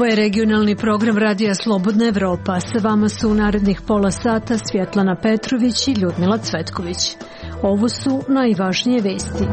Ovo je regionalni program Radija Slobodna Evropa. Sa vama su u narednih pola sata Svjetlana Petrović i Ljudmila Cvetković. Ovo su najvažnije vesti.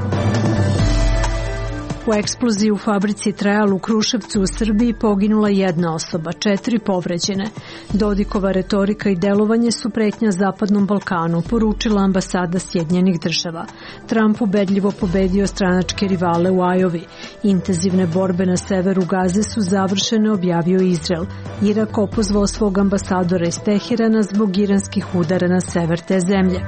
U eksploziji u fabrici Trajal u Kruševcu u Srbiji poginula jedna osoba, 4 povređene. Dodikova retorika i delovanje su pretnja Zapadnom Balkanu, poručila ambasada Sjedinjenih država. Trump ubedljivo pobedio stranačke rivale u Ajovi. Intenzivne borbe na severu Gaze su završene, objavio Izrael. Irak opozvao svog ambasadora iz Teherana zbog iranskih udara na sever te zemlje.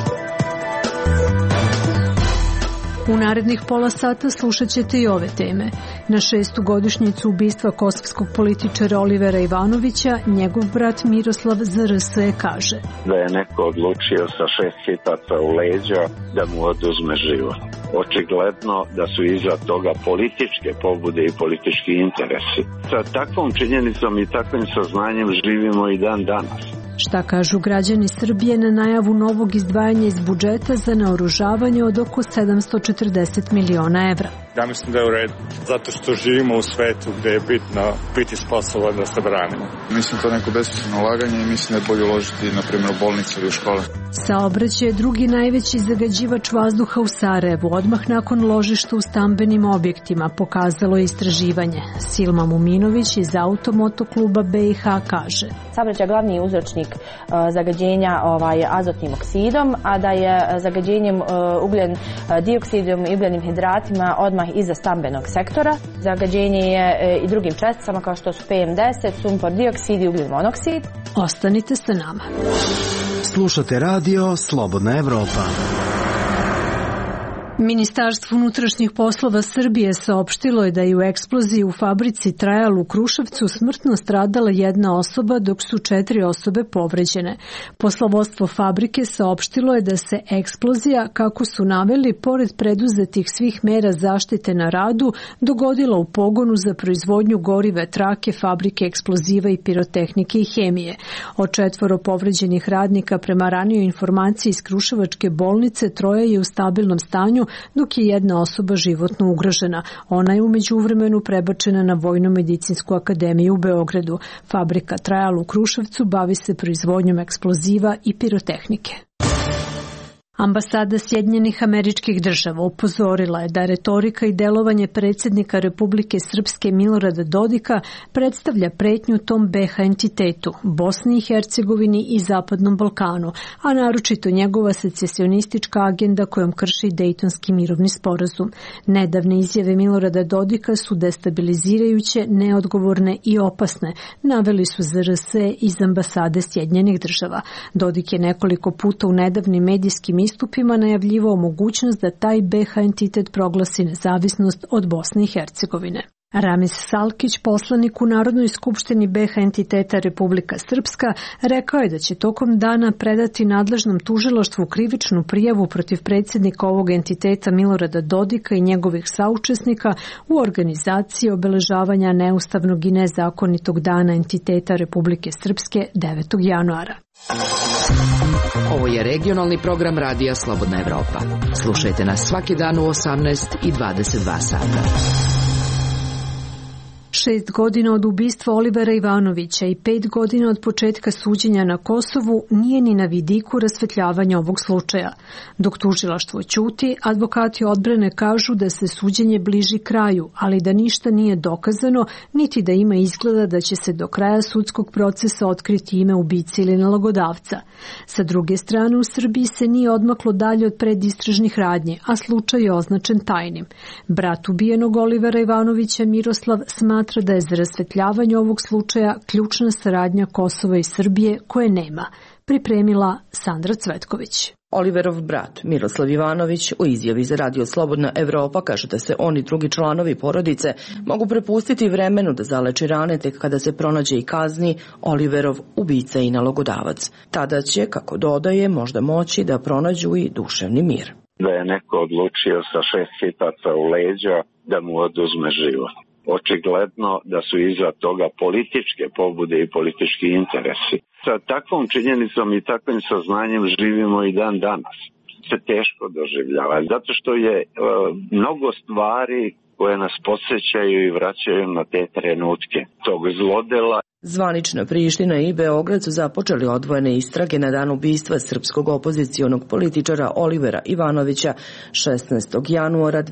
U narednih pola sata slušat ćete i ove teme. Na 6. godišnjicu ubistva kosovskog političara Olivera Ivanovića, njegov brat Miroslav za RS kaže da je neko odlučio sa 6 hipaca u leđa da mu oduzme život. Očigledno da su iza toga političke pobude i politički interesi. Sa takvom činjenicom i takvim saznanjem živimo i dan danas. Šta kažu građani Srbije na najavu novog izdvajanja iz budžeta za naoružavanje od oko 740 miliona evra? Ja mislim da je u redu, zato što živimo u svetu gde je bitno biti sposoban da se branimo. Mislim to neko besmisleno ulaganje i mislim da je bolje uložiti, na primjer, u bolnice ili u škole. Saobraćaj je drugi najveći zagađivač vazduha u Sarajevu, odmah nakon ložišta u stambenim objektima, pokazalo je istraživanje. Silma Muminović iz Automotokluba BiH kaže. Saobraćaj je glavni uzročnik zagađenja azotnim oksidom, a da je zagađenjem ugljen dioksidom i ugljenim hidratima odmah iza stambenog sektora. Zagađenje je i drugim česticama kao što su PM10, sumpor dioksid i ugljen monoksid. Ostanite sa nama. Slušate radio Slobodna Evropa. Ministarstvo unutrašnjih poslova Srbije saopštilo je da je u eksploziji u fabrici Trajal u Kruševcu smrtno stradala jedna osoba, dok su 4 osobe povređene. Poslovodstvo fabrike saopštilo je da se eksplozija, kako su naveli, pored preduzetih svih mera zaštite na radu, dogodila u pogonu za proizvodnju gorive trake fabrike eksploziva i pirotehnike i hemije. Od 4 povređenih radnika, prema ranijoj informaciji iz Kruševačke bolnice, 3 je u stabilnom stanju, dok je jedna osoba životno ugrožena. Ona je u međuvremenu prebačena na Vojno-medicinsku akademiju u Beogradu. Fabrika Trajal u Kruševcu bavi se proizvodnjom eksploziva i pirotehnike. Ambasada Sjedinjenih Američkih Država upozorila je da retorika i delovanje predsjednika Republike Srpske Milorada Dodika predstavlja pretnju tom BiH entitetu, Bosni i Hercegovini i Zapadnom Balkanu, a naročito njegova secesionistička agenda kojom krši Dejtonski mirovni sporazum. Nedavne izjave Milorada Dodika su destabilizirajuće, neodgovorne i opasne, naveli su ZRS iz ambasade Sjedinjenih Država. Dodik je nekoliko puta u nedavnim medijskim istupima najavljivao mogućnost da taj BiH entitet proglasi nezavisnost od Bosne i Hercegovine. Ramiz Salkić, poslanik u Narodnoj skupštini BiH entiteta Republika Srpska, rekao je da će tokom dana predati nadležnom tužilaštvu krivičnu prijavu protiv predsjednika ovog entiteta Milorada Dodika i njegovih saučesnika u organizaciji obeležavanja neustavnog i nezakonitog dana entiteta Republike Srpske 9. januara. Ovo je regionalni program Radija Slobodna Evropa. Slušajte nas svaki dan u 18 i 22 sata. 6 godina od ubistva Olivera Ivanovića i 5 godina od početka suđenja na Kosovu nije ni na vidiku rasvetljavanja ovog slučaja. Dok tužilaštvo ćuti, advokati odbrane kažu da se suđenje bliži kraju, ali da ništa nije dokazano, niti da ima izgleda da će se do kraja sudskog procesa otkriti ime ubice ili nalogodavca. Sa druge strane, u Srbiji se nije odmaklo dalje od predistražnih radnji, a slučaj je označen tajnim. Brat ubijenog Olivera Ivanovića, Miroslav, smatra da je za rasvetljavanje ovog slučaja ključna saradnja Kosova i Srbije koje nema. Pripremila Sandra Cvetković. Oliverov brat Miroslav Ivanović u izjavi za Radio Slobodna Evropa kaže da se on i drugi članovi porodice mogu prepustiti vremenu da zaleči rane tek kada se pronađe i kazni Oliverov ubica i nalogodavac. Tada će, kako dodaje, možda moći da pronađu i duševni mir. Da je neko odlučio sa 6 hipaca u leđa da mu oduzme život. Očigledno da su iza toga političke pobude i politički interesi. Sa takvom činjenicom i takvim saznanjem živimo i dan danas. Se teško doživljava, zato što je mnogo stvari koje nas podsjećaju i vraćaju na te trenutke tog zlodela. Zvanična Priština i Beograd su započeli odvojene istrage na dan ubistva srpskog opozicionog političara Olivera Ivanovića 16. januara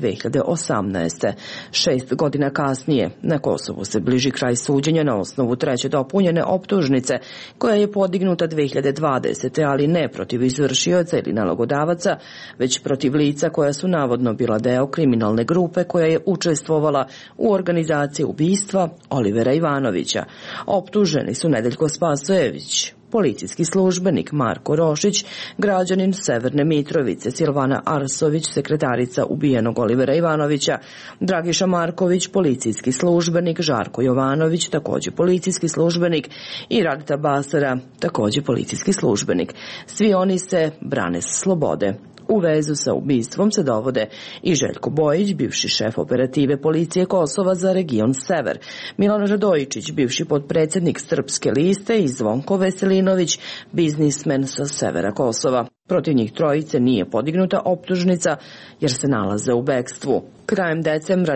2018. 6 godina kasnije na Kosovu se bliži kraj suđenja na osnovu treće dopunjene optužnice koja je podignuta 2020. ali ne protiv izvršioca ili nalogodavaca, već protiv lica koja su navodno bila deo kriminalne grupe koja je učestvovala u organizaciji ubistva Olivera Ivanovića. Optuženi su Nedeljko Spasojević, policijski službenik Marko Rošić, građanin Severne Mitrovice, Silvana Arsović, sekretarica ubijenog Olivera Ivanovića, Dragiša Marković, policijski službenik, Žarko Jovanović, također policijski službenik i Radita Basara, također policijski službenik. Svi oni se brane s slobode. U vezu sa ubistvom se dovode i Željko Bojić, bivši šef operative policije Kosova za region Sever, Milan Radojičić, bivši potpredsjednik Srpske liste i Zvonko Veselinović, biznismen sa severa Kosova. Protiv njih trojice nije podignuta optužnica jer se nalaze u bekstvu. Krajem decembra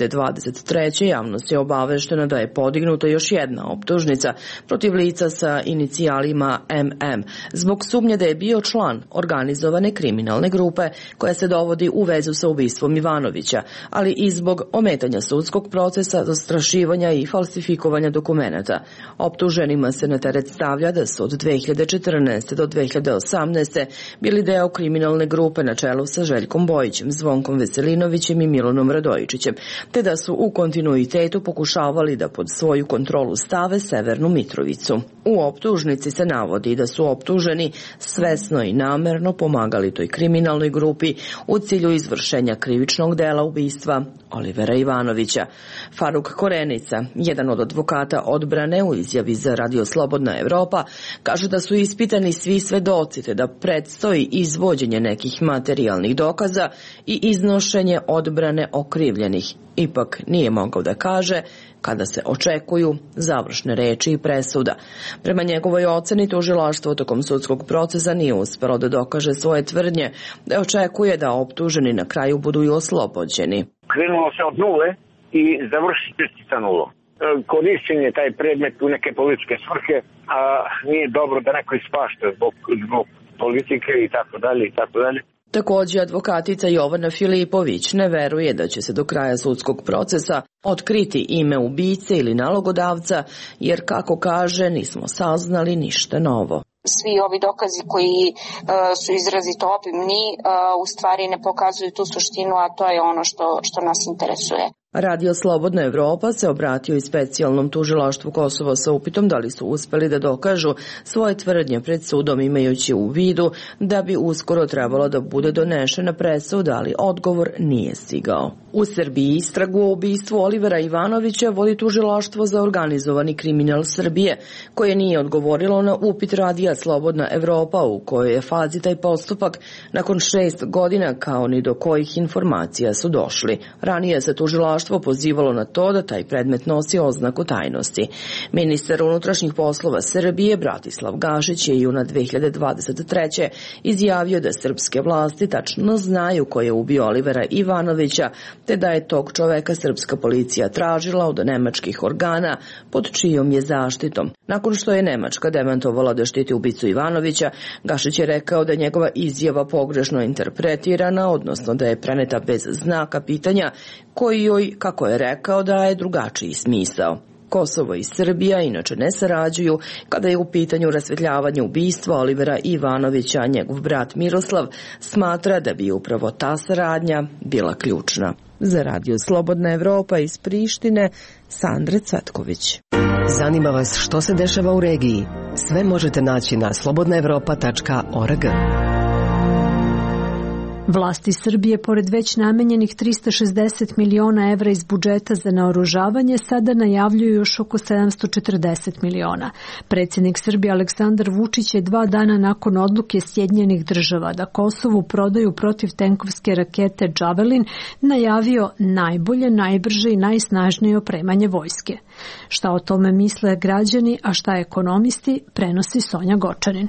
2023. javnost je obaveštena da je podignuta još jedna optužnica protiv lica sa inicijalima MM zbog sumnje da je bio član organizovane kriminalne grupe koja se dovodi u vezu sa ubistvom Ivanovića, ali i zbog ometanja sudskog procesa, zastrašivanja i falsifikovanja dokumenata. Optuženima se na teret stavlja da su od 2014. do 2018. bili deo kriminalne grupe na čelu sa Željkom Bojićem, Zvonkom Veselinovićem i Milanom Radojičićem, te da su u kontinuitetu pokušavali da pod svoju kontrolu stave Severnu Mitrovicu. U optužnici se navodi da su optuženi svesno i namerno pomagali toj kriminalnoj grupi u cilju izvršenja krivičnog dela ubistva Olivera Ivanovića. Faruk Korenica, jedan od advokata odbrane, u izjavi za Radio Slobodna Evropa, kaže da su ispitani svi svedoci te da predstoji izvođenje nekih materijalnih dokaza i iznošenje odbrane okrivljenih. Ipak nije mogao da kaže kada se očekuju završne reči i presuda. Prema njegovoj oceni tužilaštvo tokom sudskog procesa nije uspelo da dokaže svoje tvrdnje, da očekuje da optuženi na kraju budu i oslobođeni. Krenulo se od nule i završiti sa nulom. Korišćen je taj predmet u neke političke svrhe, a nije dobro da neko ispašta zbog politike i tako dalje i tako dalje. Također advokatica Jovana Filipović ne veruje da će se do kraja sudskog procesa otkriti ime ubice ili nalogodavca, jer kako kaže nismo saznali ništa novo. Svi ovi dokazi koji su izrazito obimni u stvari ne pokazuju tu suštinu, a to je ono što nas interesuje. Radio Slobodna Evropa se obratio i specijalnom tužilaštvu Kosova sa upitom da li su uspeli da dokažu svoje tvrdnje pred sudom, imajući u vidu da bi uskoro trebalo da bude donešena presuda, ali odgovor nije stigao. U Srbiji istragu o ubistvu Olivera Ivanovića vodi tužilaštvo za organizovani kriminal Srbije, koje nije odgovorilo na upit Radija Slobodna Evropa u kojoj je fazi taj postupak nakon 6 godina, kao ni do kojih informacija su došli. Ranije se tužilaštvo pozivalo na to da taj predmet nosi oznaku tajnosti. Ministar unutrašnjih poslova Srbije Bratislav Gašić je juna 2023. izjavio da srpske vlasti tačno znaju ko je ubio Olivera Ivanovića, te da je tog čoveka srpska policija tražila od nemačkih organa pod čijom je zaštitom. Nakon što je Nemačka demantovala da štiti ubicu Ivanovića, Gašić je rekao da njegova izjava pogrešno interpretirana, odnosno da je preneta bez znaka pitanja, koji joj, kako je rekao, daje drugačiji smisao. Kosovo i Srbija inače ne sarađuju kada je u pitanju rasvetljavanje ubistva Olivera Ivanovića, a njegov brat Miroslav smatra da bi upravo ta saradnja bila ključna. Za Radio Slobodna Evropa iz Prištine, Sandra Cvetković. Zanima vas što se dešava u regiji? Sve možete naći na slobodnaevropa.org. Vlasti Srbije, pored već namenjenih 360 miliona evra iz budžeta za naoružavanje, sada najavljuju još oko 740 miliona. Predsjednik Srbije Aleksandar Vučić je 2 dana nakon odluke Sjedinjenih država da Kosovu prodaju protivtenkovske rakete Javelin najavio najbolje, najbrže i najsnažnije opremanje vojske. Šta o tome misle građani, a šta ekonomisti, prenosi Sonja Gočanin.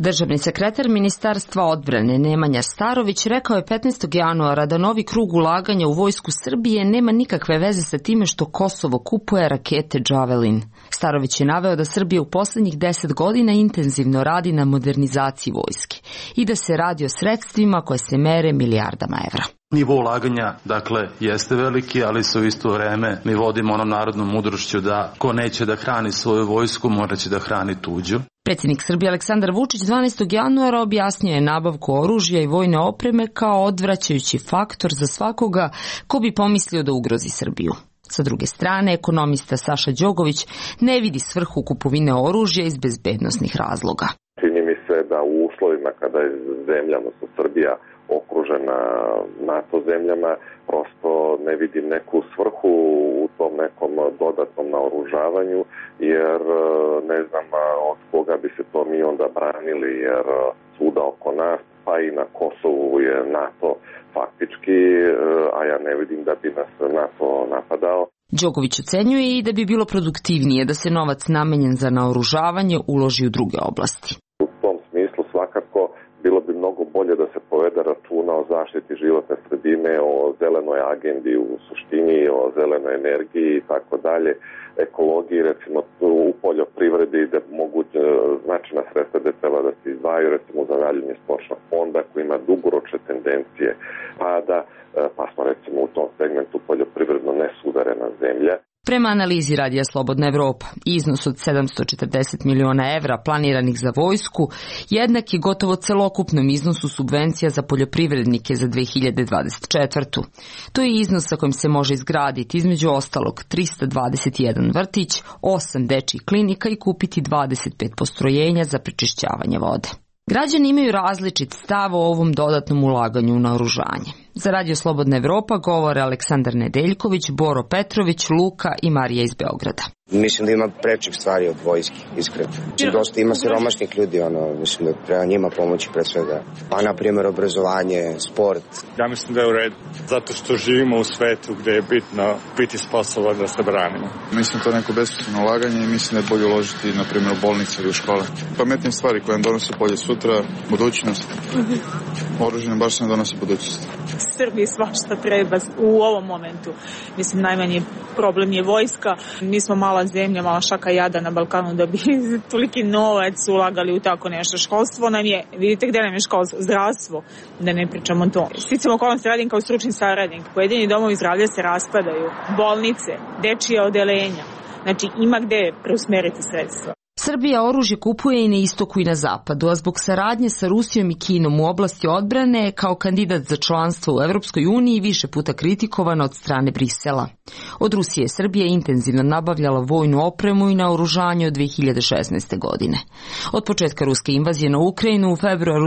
Državni sekretar Ministarstva odbrane Nemanja Starović rekao je 15. januara da novi krug ulaganja u vojsku Srbije nema nikakve veze sa time što Kosovo kupuje rakete Javelin. Starović je naveo da Srbija u poslednjih 10 godina intenzivno radi na modernizaciji vojske i da se radi o sredstvima koje se mere milijardama evra. Nivo ulaganja, dakle, jeste veliki, ali se u isto vreme mi vodimo onom narodnom mudrošću da ko neće da hrani svoju vojsku, moraće da hrani tuđu. Predsjednik Srbije Aleksandar Vučić 12. januara objasnio je nabavku oružja i vojne opreme kao odvraćajući faktor za svakoga ko bi pomislio da ugrozi Srbiju. Sa druge strane, ekonomista Saša Đogović ne vidi svrhu kupovine oružja iz bezbednosnih razloga. Čini mi se da u uslovima kada je zemlja, odnosno Srbija, okružena NATO zemljama, prosto ne vidim neku svrhu u tom nekom dodatnom naoružavanju, jer ne znam od koga bi se to mi onda branili, jer svuda oko nas, pa i na Kosovu je NATO faktički, a ja ne vidim da bi nas NATO napadao. Đogović ocenjuje i da bi bilo produktivnije da se novac namenjen za naoružavanje uloži u druge oblasti. U tom smislu svakako bilo bi mnogo bolje da se povede računa o zaštiti životne sredine, o zelenoj agendi u suštini, o zelenoj energiji i tako dalje, ekologiji, recimo u poljoprivredi da mogu značajna sredstva da treba da se izdvajaju, recimo za naljenje stočnog fonda koji ima dugoročne tendencije pada, pa smo recimo u tom segmentu poljoprivredno nesuverena zemlja. Prema analizi Radija Slobodna Evropa, iznos od 740 miliona evra planiranih za vojsku jednak je gotovo celokupnom iznosu subvencija za poljoprivrednike za 2024. To je iznos sa kojim se može izgraditi između ostalog 321 vrtić, 8 dečjih klinika i kupiti 25 postrojenja za prečišćavanje vode. Građani imaju različit stav o ovom dodatnom ulaganju u naoružanje. Za Radio Slobodna Evropa govore Aleksandar Nedeljković, Boro Petrović, Luka i Marija iz Beograda. Mislim da ima prečih stvari od vojske, iskreno. Dosta ima siromašnih ljudi, mislim da treba njima pomoći pre svega. Pa, na primjer, obrazovanje, sport. Ja mislim da je u redu, zato što živimo u svetu gde je bitno biti sposoban da se branimo. Mislim da to je neko besmisleno ulaganje i mislim da je bolje uložiti, na primjer, u bolnice ili u škole. Pametnije stvari koje nam donose bolje sutra, budućnost. Oružje nam baš ne donosi budućnost. Srbiji svašta treba u ovom momentu. Mislim, najmanji problem je vojska. Mi smo mala zemlja, mala šaka jada na Balkanu da bi toliki novac ulagali u tako nešto. Školstvo nam je, vidite gde nam je školstvo, zdravstvo, da ne pričamo to. Sticamo okolnosti radim kao stručni saradnik. Pojedini domovi zdravlja se raspadaju, bolnice, dečija odelenja. Znači, ima gde preusmeriti sredstva. Srbija oružje kupuje i na istoku i na zapadu, a zbog saradnje sa Rusijom i Kinom u oblasti odbrane kao kandidat za članstvo u Evropskoj uniji više puta kritikovana od strane Brisela. Od Rusije Srbija intenzivno nabavljala vojnu opremu i naoružanje od 2016. godine. Od početka ruske invazije na Ukrajinu u februaru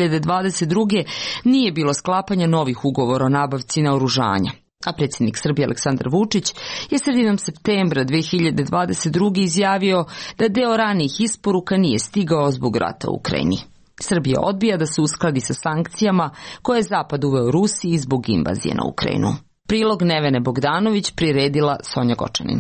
2022. nije bilo sklapanja novih ugovora o nabavci naoružanja. A predsjednik Srbije Aleksandar Vučić je sredinom septembra 2022. izjavio da deo ranijih isporuka nije stigao zbog rata u Ukrajini. Srbija odbija da se uskladi sa sankcijama koje je Zapad uveo Rusiji zbog invazije na Ukrajinu. Prilog Nevene Bogdanović priredila Sonja Gočanin.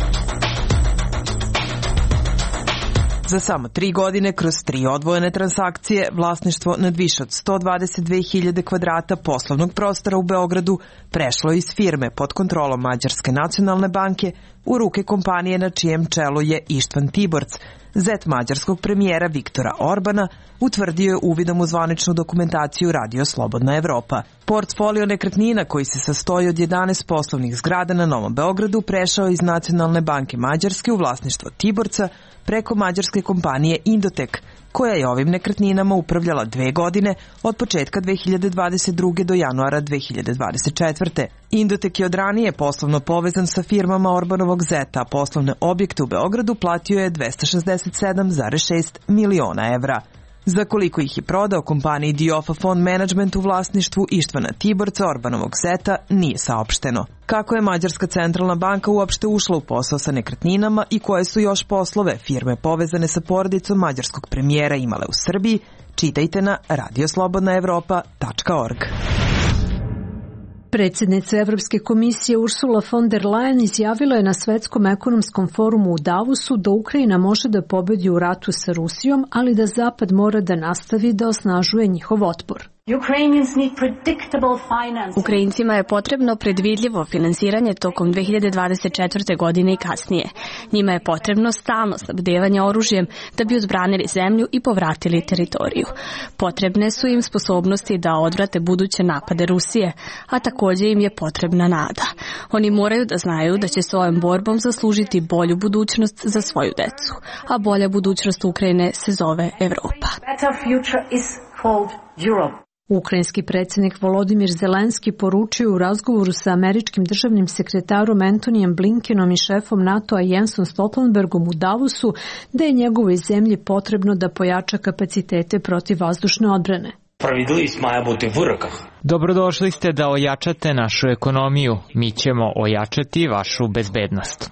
Za samo 3 godine, kroz 3 odvojene transakcije, vlasništvo nad više od 122.000 kvadrata poslovnog prostora u Beogradu prešlo iz firme pod kontrolom Mađarske nacionalne banke u ruke kompanije na čijem čelu je Ištvan Tiborc, zet mađarskog premijera Viktora Orbana, utvrdio je uvidom u zvaničnu dokumentaciju Radio Slobodna Evropa. Portfolio nekretnina koji se sastoji od 11 poslovnih zgrada na Novom Beogradu prešao iz Nacionalne banke Mađarske u vlasništvo Tiborca preko mađarske kompanije Indotek, koja je ovim nekretninama upravljala 2 godine od početka 2022. do januara 2024. Indotek je od ranije poslovno povezan sa firmama Orbanovog zeta, a poslovne objekte u Beogradu platio je 267,6 miliona evra. Za koliko ih je prodao kompaniji Diofa Fond Management u vlasništvu Ištvana Tiborca Orbanovog zeta nije saopšteno. Kako je Mađarska centralna banka uopšte ušla u posao sa nekretninama i koje su još poslove firme povezane sa porodicom mađarskog premijera imale u Srbiji, čitajte na radioslobodnaevropa.org. Predsjednica Evropske komisije Ursula von der Leyen izjavila je na Svetskom ekonomskom forumu u Davosu da Ukrajina može da pobedi u ratu sa Rusijom, ali da Zapad mora da nastavi da osnažuje njihov otpor. Ukrajincima je potrebno predvidljivo finansiranje tokom 2024. godine i kasnije. Njima je potrebno stalno snabdevanje oružjem da bi odbranili zemlju i povratili teritoriju. Potrebne su im sposobnosti da odvrate buduće napade Rusije, a također im je potrebna nada. Oni moraju da znaju da će svojom borbom zaslužiti bolju budućnost za svoju decu, a bolja budućnost Ukrajine se zove Evropa. Ukrajinski predsjednik Volodimir Zelenski poručio u razgovoru sa američkim državnim sekretarom Antonijem Blinkenom i šefom NATO-a Jensom Stoltenbergom u Davosu da je njegovoj zemlji potrebno da pojača kapacitete protivvazdušne odbrane. Dobrodošli ste da ojačate našu ekonomiju. Mi ćemo ojačati vašu bezbednost.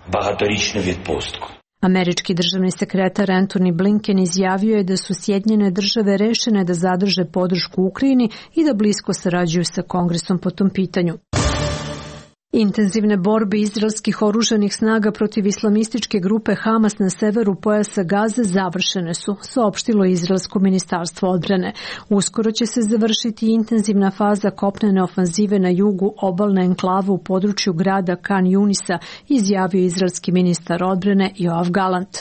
Američki državni sekretar Antony Blinken izjavio je da su Sjedinjene države rešene da zadrže podršku Ukrajini i da blisko sarađuju sa Kongresom po tom pitanju. Intenzivne borbe izraelskih oružanih snaga protiv islamističke grupe Hamas na severu pojasa Gaze završene su, saopštilo Izraelsko ministarstvo odbrane. Uskoro će se završiti intenzivna faza kopnene ofanzive na jugu obalne enklave u području grada Kan Junisa, izjavio izraelski ministar odbrane Joav Galant.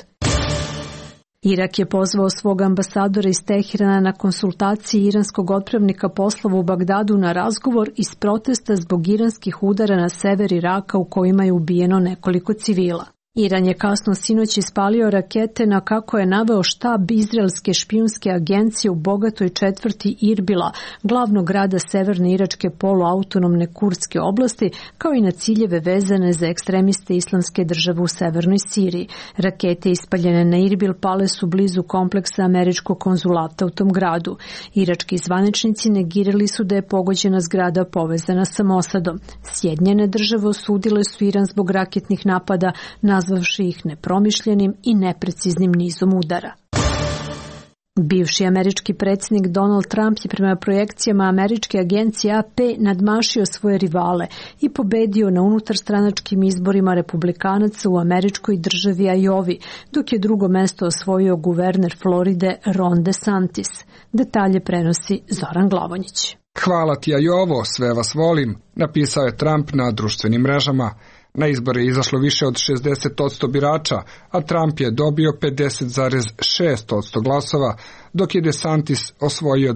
Irak je pozvao svog ambasadora iz Teherana na konsultaciji iranskog otpravnika poslova u Bagdadu na razgovor iz protesta zbog iranskih udara na sever Iraka u kojima je ubijeno nekoliko civila. Iran je kasno sinoć ispalio rakete na, kako je naveo, štab izraelske špijunske agencije u bogatoj četvrti Irbila, glavnog grada severne iračke poluautonomne kurdske oblasti, kao i na ciljeve vezane za ekstremiste islamske države u severnoj Siriji. Rakete ispaljene na Irbil pale su blizu kompleksa američkog konzulata u tom gradu. Irački zvaničnici negirali su da je pogođena zgrada povezana sa Mosadom. Sjedinjene države osudile su Iran zbog raketnih napada, nazvavši ih nepromišljenim i nepreciznim nizom udara. Bivši američki predsjednik Donald Trump je prema projekcijama američke agencije AP nadmašio svoje rivale i pobedio na unutarstranačkim izborima republikanaca u američkoj državi Iowi, dok je drugo mesto osvojio guverner Floride Ron DeSantis. Detalje prenosi Zoran Glavonjić. Hvala ti, Iowo, sve vas volim, napisao je Trump na društvenim mrežama. Na izbore je izašlo više od 60% birača, a Trump je dobio 50,6% glasova, dok je DeSantis osvojio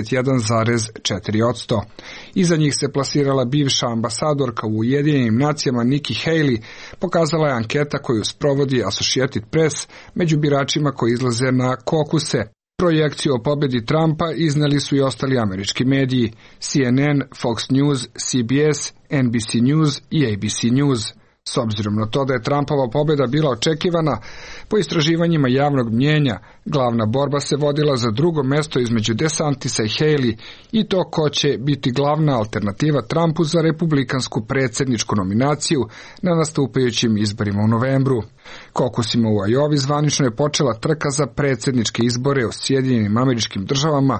21,4%. Iza njih se plasirala bivša ambasadorka u Ujedinjenim nacijama Nikki Haley, pokazala je anketa koju sprovodi Associated Press među biračima koji izlaze na kokuse. Projekciju o pobedi Trumpa izneli su i ostali američki mediji, CNN, Fox News, CBS, NBC News i ABC News. S obzirom na to da je Trumpova pobjeda bila očekivana, po istraživanjima javnog mnjenja, glavna borba se vodila za drugo mesto između DeSantisa i Haley i to ko će biti glavna alternativa Trumpu za republikansku predsjedničku nominaciju na nastupajućim izborima u novembru. Kokusima u Iowi zvanično je počela trka za predsjedničke izbore u Sjedinjenim Američkim Državama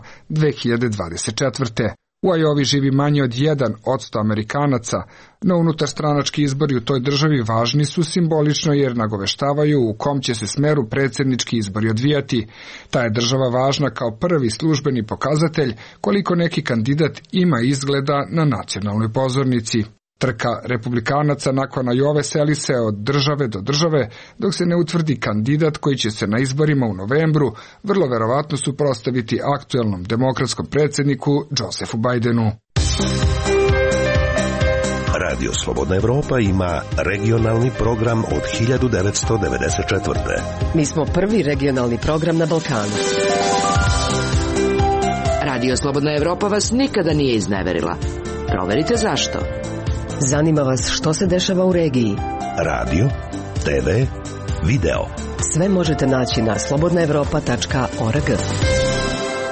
2024. U Iowi živi manje od 1% Amerikanaca, no unutarstranački izbori u toj državi važni su simbolično jer nagoveštavaju u kom će se smeru predsjednički izbori odvijati. Ta je država važna kao prvi službeni pokazatelj koliko neki kandidat ima izgleda na nacionalnoj pozornici. Trka republikanaca nakon Iowe seli se od države do države, dok se ne utvrdi kandidat koji će se na izborima u novembru vrlo verovatno suprotstaviti aktuelnom demokratskom predsjedniku Josephu Bidenu. Radio Slobodna Evropa ima regionalni program od 1994. Mi smo prvi regionalni program na Balkanu. Radio Slobodna Evropa vas nikada nije izneverila. Proverite zašto. Zanima vas što se dešava u regiji. Radio, TV, video. Sve možete naći na slobodnaevropa.org.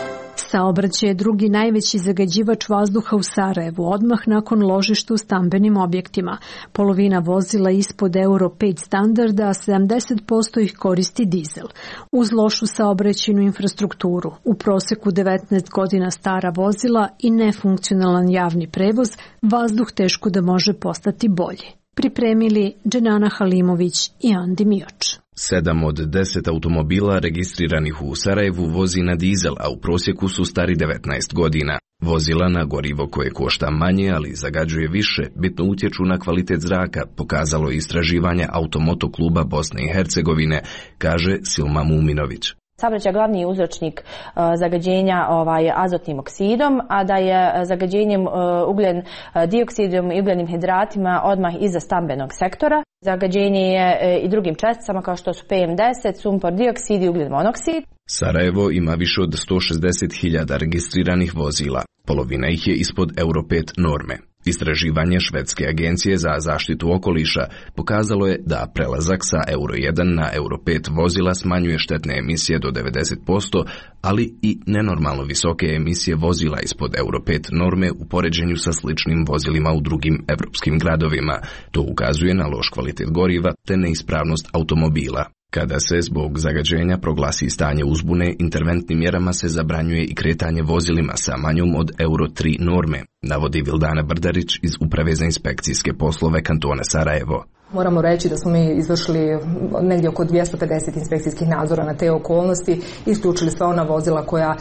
Saobraćaj je drugi najveći zagađivač vazduha u Sarajevu, odmah nakon ložišta u stambenim objektima. Polovina vozila ispod Euro 5 standarda, a 70% ih koristi dizel. Uz lošu saobraćajnu infrastrukturu, u proseku 19 godina stara vozila i nefunkcionalan javni prevoz, vazduh teško da može postati bolji. Pripremili Dženana Halimović i Andi Mioč. 7 od 10 automobila registriranih u Sarajevu vozi na dizel, a u prosjeku su stari 19 godina. Vozila na gorivo koje košta manje, ali zagađuje više, bitno utječu na kvalitet zraka, pokazalo istraživanje Automoto kluba Bosne i Hercegovine, kaže Silma Muminović. Saobraćaj je glavni uzročnik zagađenja azotnim oksidom, a da je zagađenjem ugljen dioksidom i ugljenim hidratima odmah iza stambenog sektora. Zagađenje je i drugim česticama kao što su PM10, sumpor dioksid i ugljen monoksid. Sarajevo ima više od 160.000 registriranih vozila. Polovina ih je ispod Euro 5 norme. Istraživanje Švedske agencije za zaštitu okoliša pokazalo je da prelazak sa Euro 1 na Euro 5 vozila smanjuje štetne emisije do 90%, ali i nenormalno visoke emisije vozila ispod Euro 5 norme u poređenju sa sličnim vozilima u drugim evropskim gradovima. To ukazuje na loš kvalitet goriva te neispravnost automobila. Kada se zbog zagađenja proglasi stanje uzbune, interventnim mjerama se zabranjuje i kretanje vozilima sa manjom od Euro 3 norme, navodi Vildana Brdarić iz Uprave za inspekcijske poslove kantona Sarajevo. Moramo reći da smo mi izvršili negdje oko 250 inspekcijskih nadzora na te okolnosti, isključili sva ona vozila koja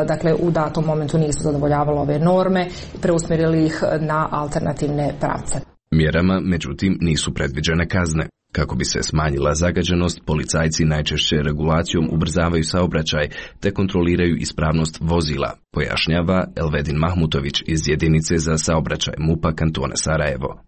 u datom momentu nisu zadovoljavala ove norme i preusmjerili ih na alternativne pravce. Mjerama, međutim, nisu predviđene kazne. Kako bi se smanjila zagađenost, policajci najčešće regulacijom ubrzavaju saobraćaj te kontroliraju ispravnost vozila, pojašnjava Elvedin Mahmutović iz jedinice za saobraćaj MUP-a kantona Sarajevo.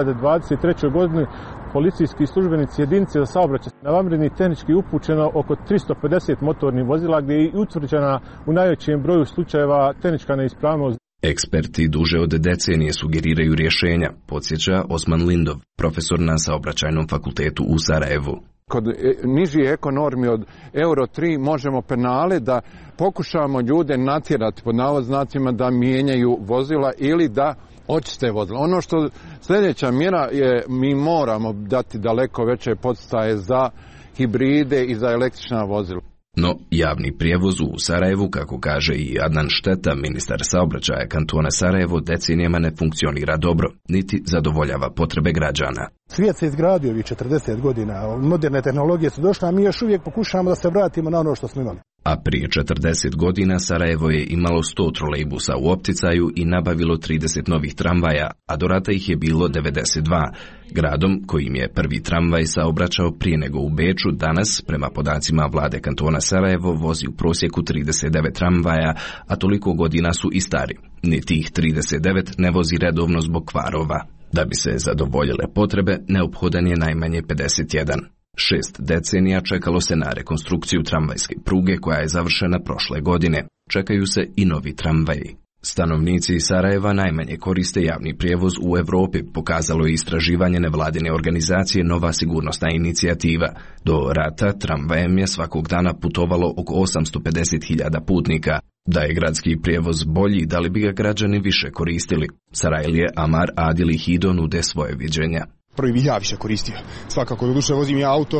2023. godini policijski službenici jedinice za saobraćaj na vanredni tehnički upućeno oko 350 motornih vozila gdje je utvrđena u najvećem broju slučajeva tehnička neispravnost. Eksperti duže od decenije sugeriraju rješenja, podsjeća Osman Lindov, profesor na saobraćajnom fakultetu u Sarajevu. Kod nižih ekonormi od Euro 3 možemo penale da pokušamo ljude natjerati pod navodnicima da mijenjaju vozila ili da očiste vozila. Ono što sljedeća mjera je mi moramo dati daleko veće podstaje za hibride i za električna vozila. No, javni prijevoz u Sarajevu, kako kaže i Adnan Šteta, ministar saobraćaja kantona Sarajevo, decenijama ne funkcionira dobro, niti zadovoljava potrebe građana. Svijet se izgradio ovih 40 godina, moderne tehnologije su došle, a mi još uvijek pokušavamo da se vratimo na ono što smo imali. A prije 40 godina Sarajevo je imalo 100 trolejbusa u opticaju i nabavilo 30 novih tramvaja, a do rata ih je bilo 92. Gradom, kojim je prvi tramvaj saobraćao prije nego u Beču, danas, prema podacima vlade kantona Sarajevo, vozi u prosjeku 39 tramvaja, a toliko godina su i stari. Ni tih 39 ne vozi redovno zbog kvarova. Da bi se zadovoljile potrebe, neophodan je najmanje 51. 6 decenija čekalo se na rekonstrukciju tramvajske pruge koja je završena prošle godine. Čekaju se i novi tramvaji. Stanovnici Sarajeva najmanje koriste javni prijevoz u Europi, pokazalo je istraživanje nevladine organizacije Nova sigurnosna inicijativa. Do rata tramvajem je svakog dana putovalo oko 850.000 putnika. Da je gradski prijevoz bolji, da li bi ga građani više koristili? Sarajlije, Amar, Adil i Hido nude svoje viđenja. Prvi bih ja više koristio. Svakako, doduše vozim ja auto,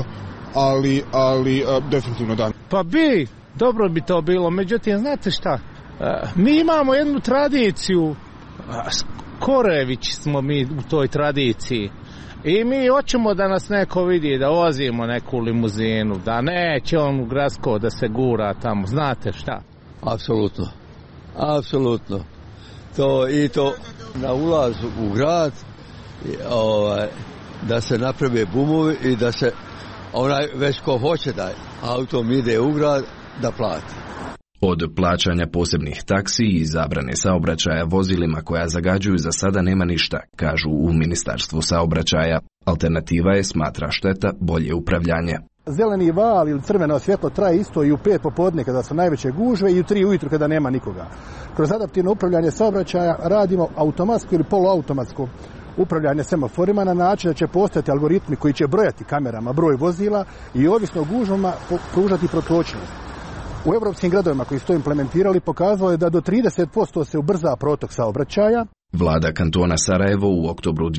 ali definitivno da. Pa dobro bi to bilo, međutim, znate šta? Mi imamo jednu tradiciju, Korević smo mi u toj tradiciji i mi hoćemo da nas neko vidi, da vozimo neku limuzinu, da neće on u gradsko da se gura tamo, znate šta? Apsolutno. To na ulazu u grad, da se naprave bumovi i da se već ko hoće da autom ide u grad da plati. Od plaćanja posebnih taksi i zabrane saobraćaja vozilima koja zagađuju za sada nema ništa, kažu u Ministarstvu saobraćaja. Alternativa je, smatra Šteta, bolje upravljanje. Zeleni val ili crveno svjetlo traje isto i u 5 popodne kada su najveće gužve i u 3 ujutru kada nema nikoga. Kroz adaptivno upravljanje saobraćaja radimo automatsko ili poluautomatsko upravljanje semaforima na način da će postojati algoritmi koji će brojati kamerama broj vozila i ovisno o gužvama pružati protočnost. u europskim gradovima koji su to implementirali pokazalo je da do 30% se ubrza protok saobraćaja. Vlada kantona Sarajevo u oktobru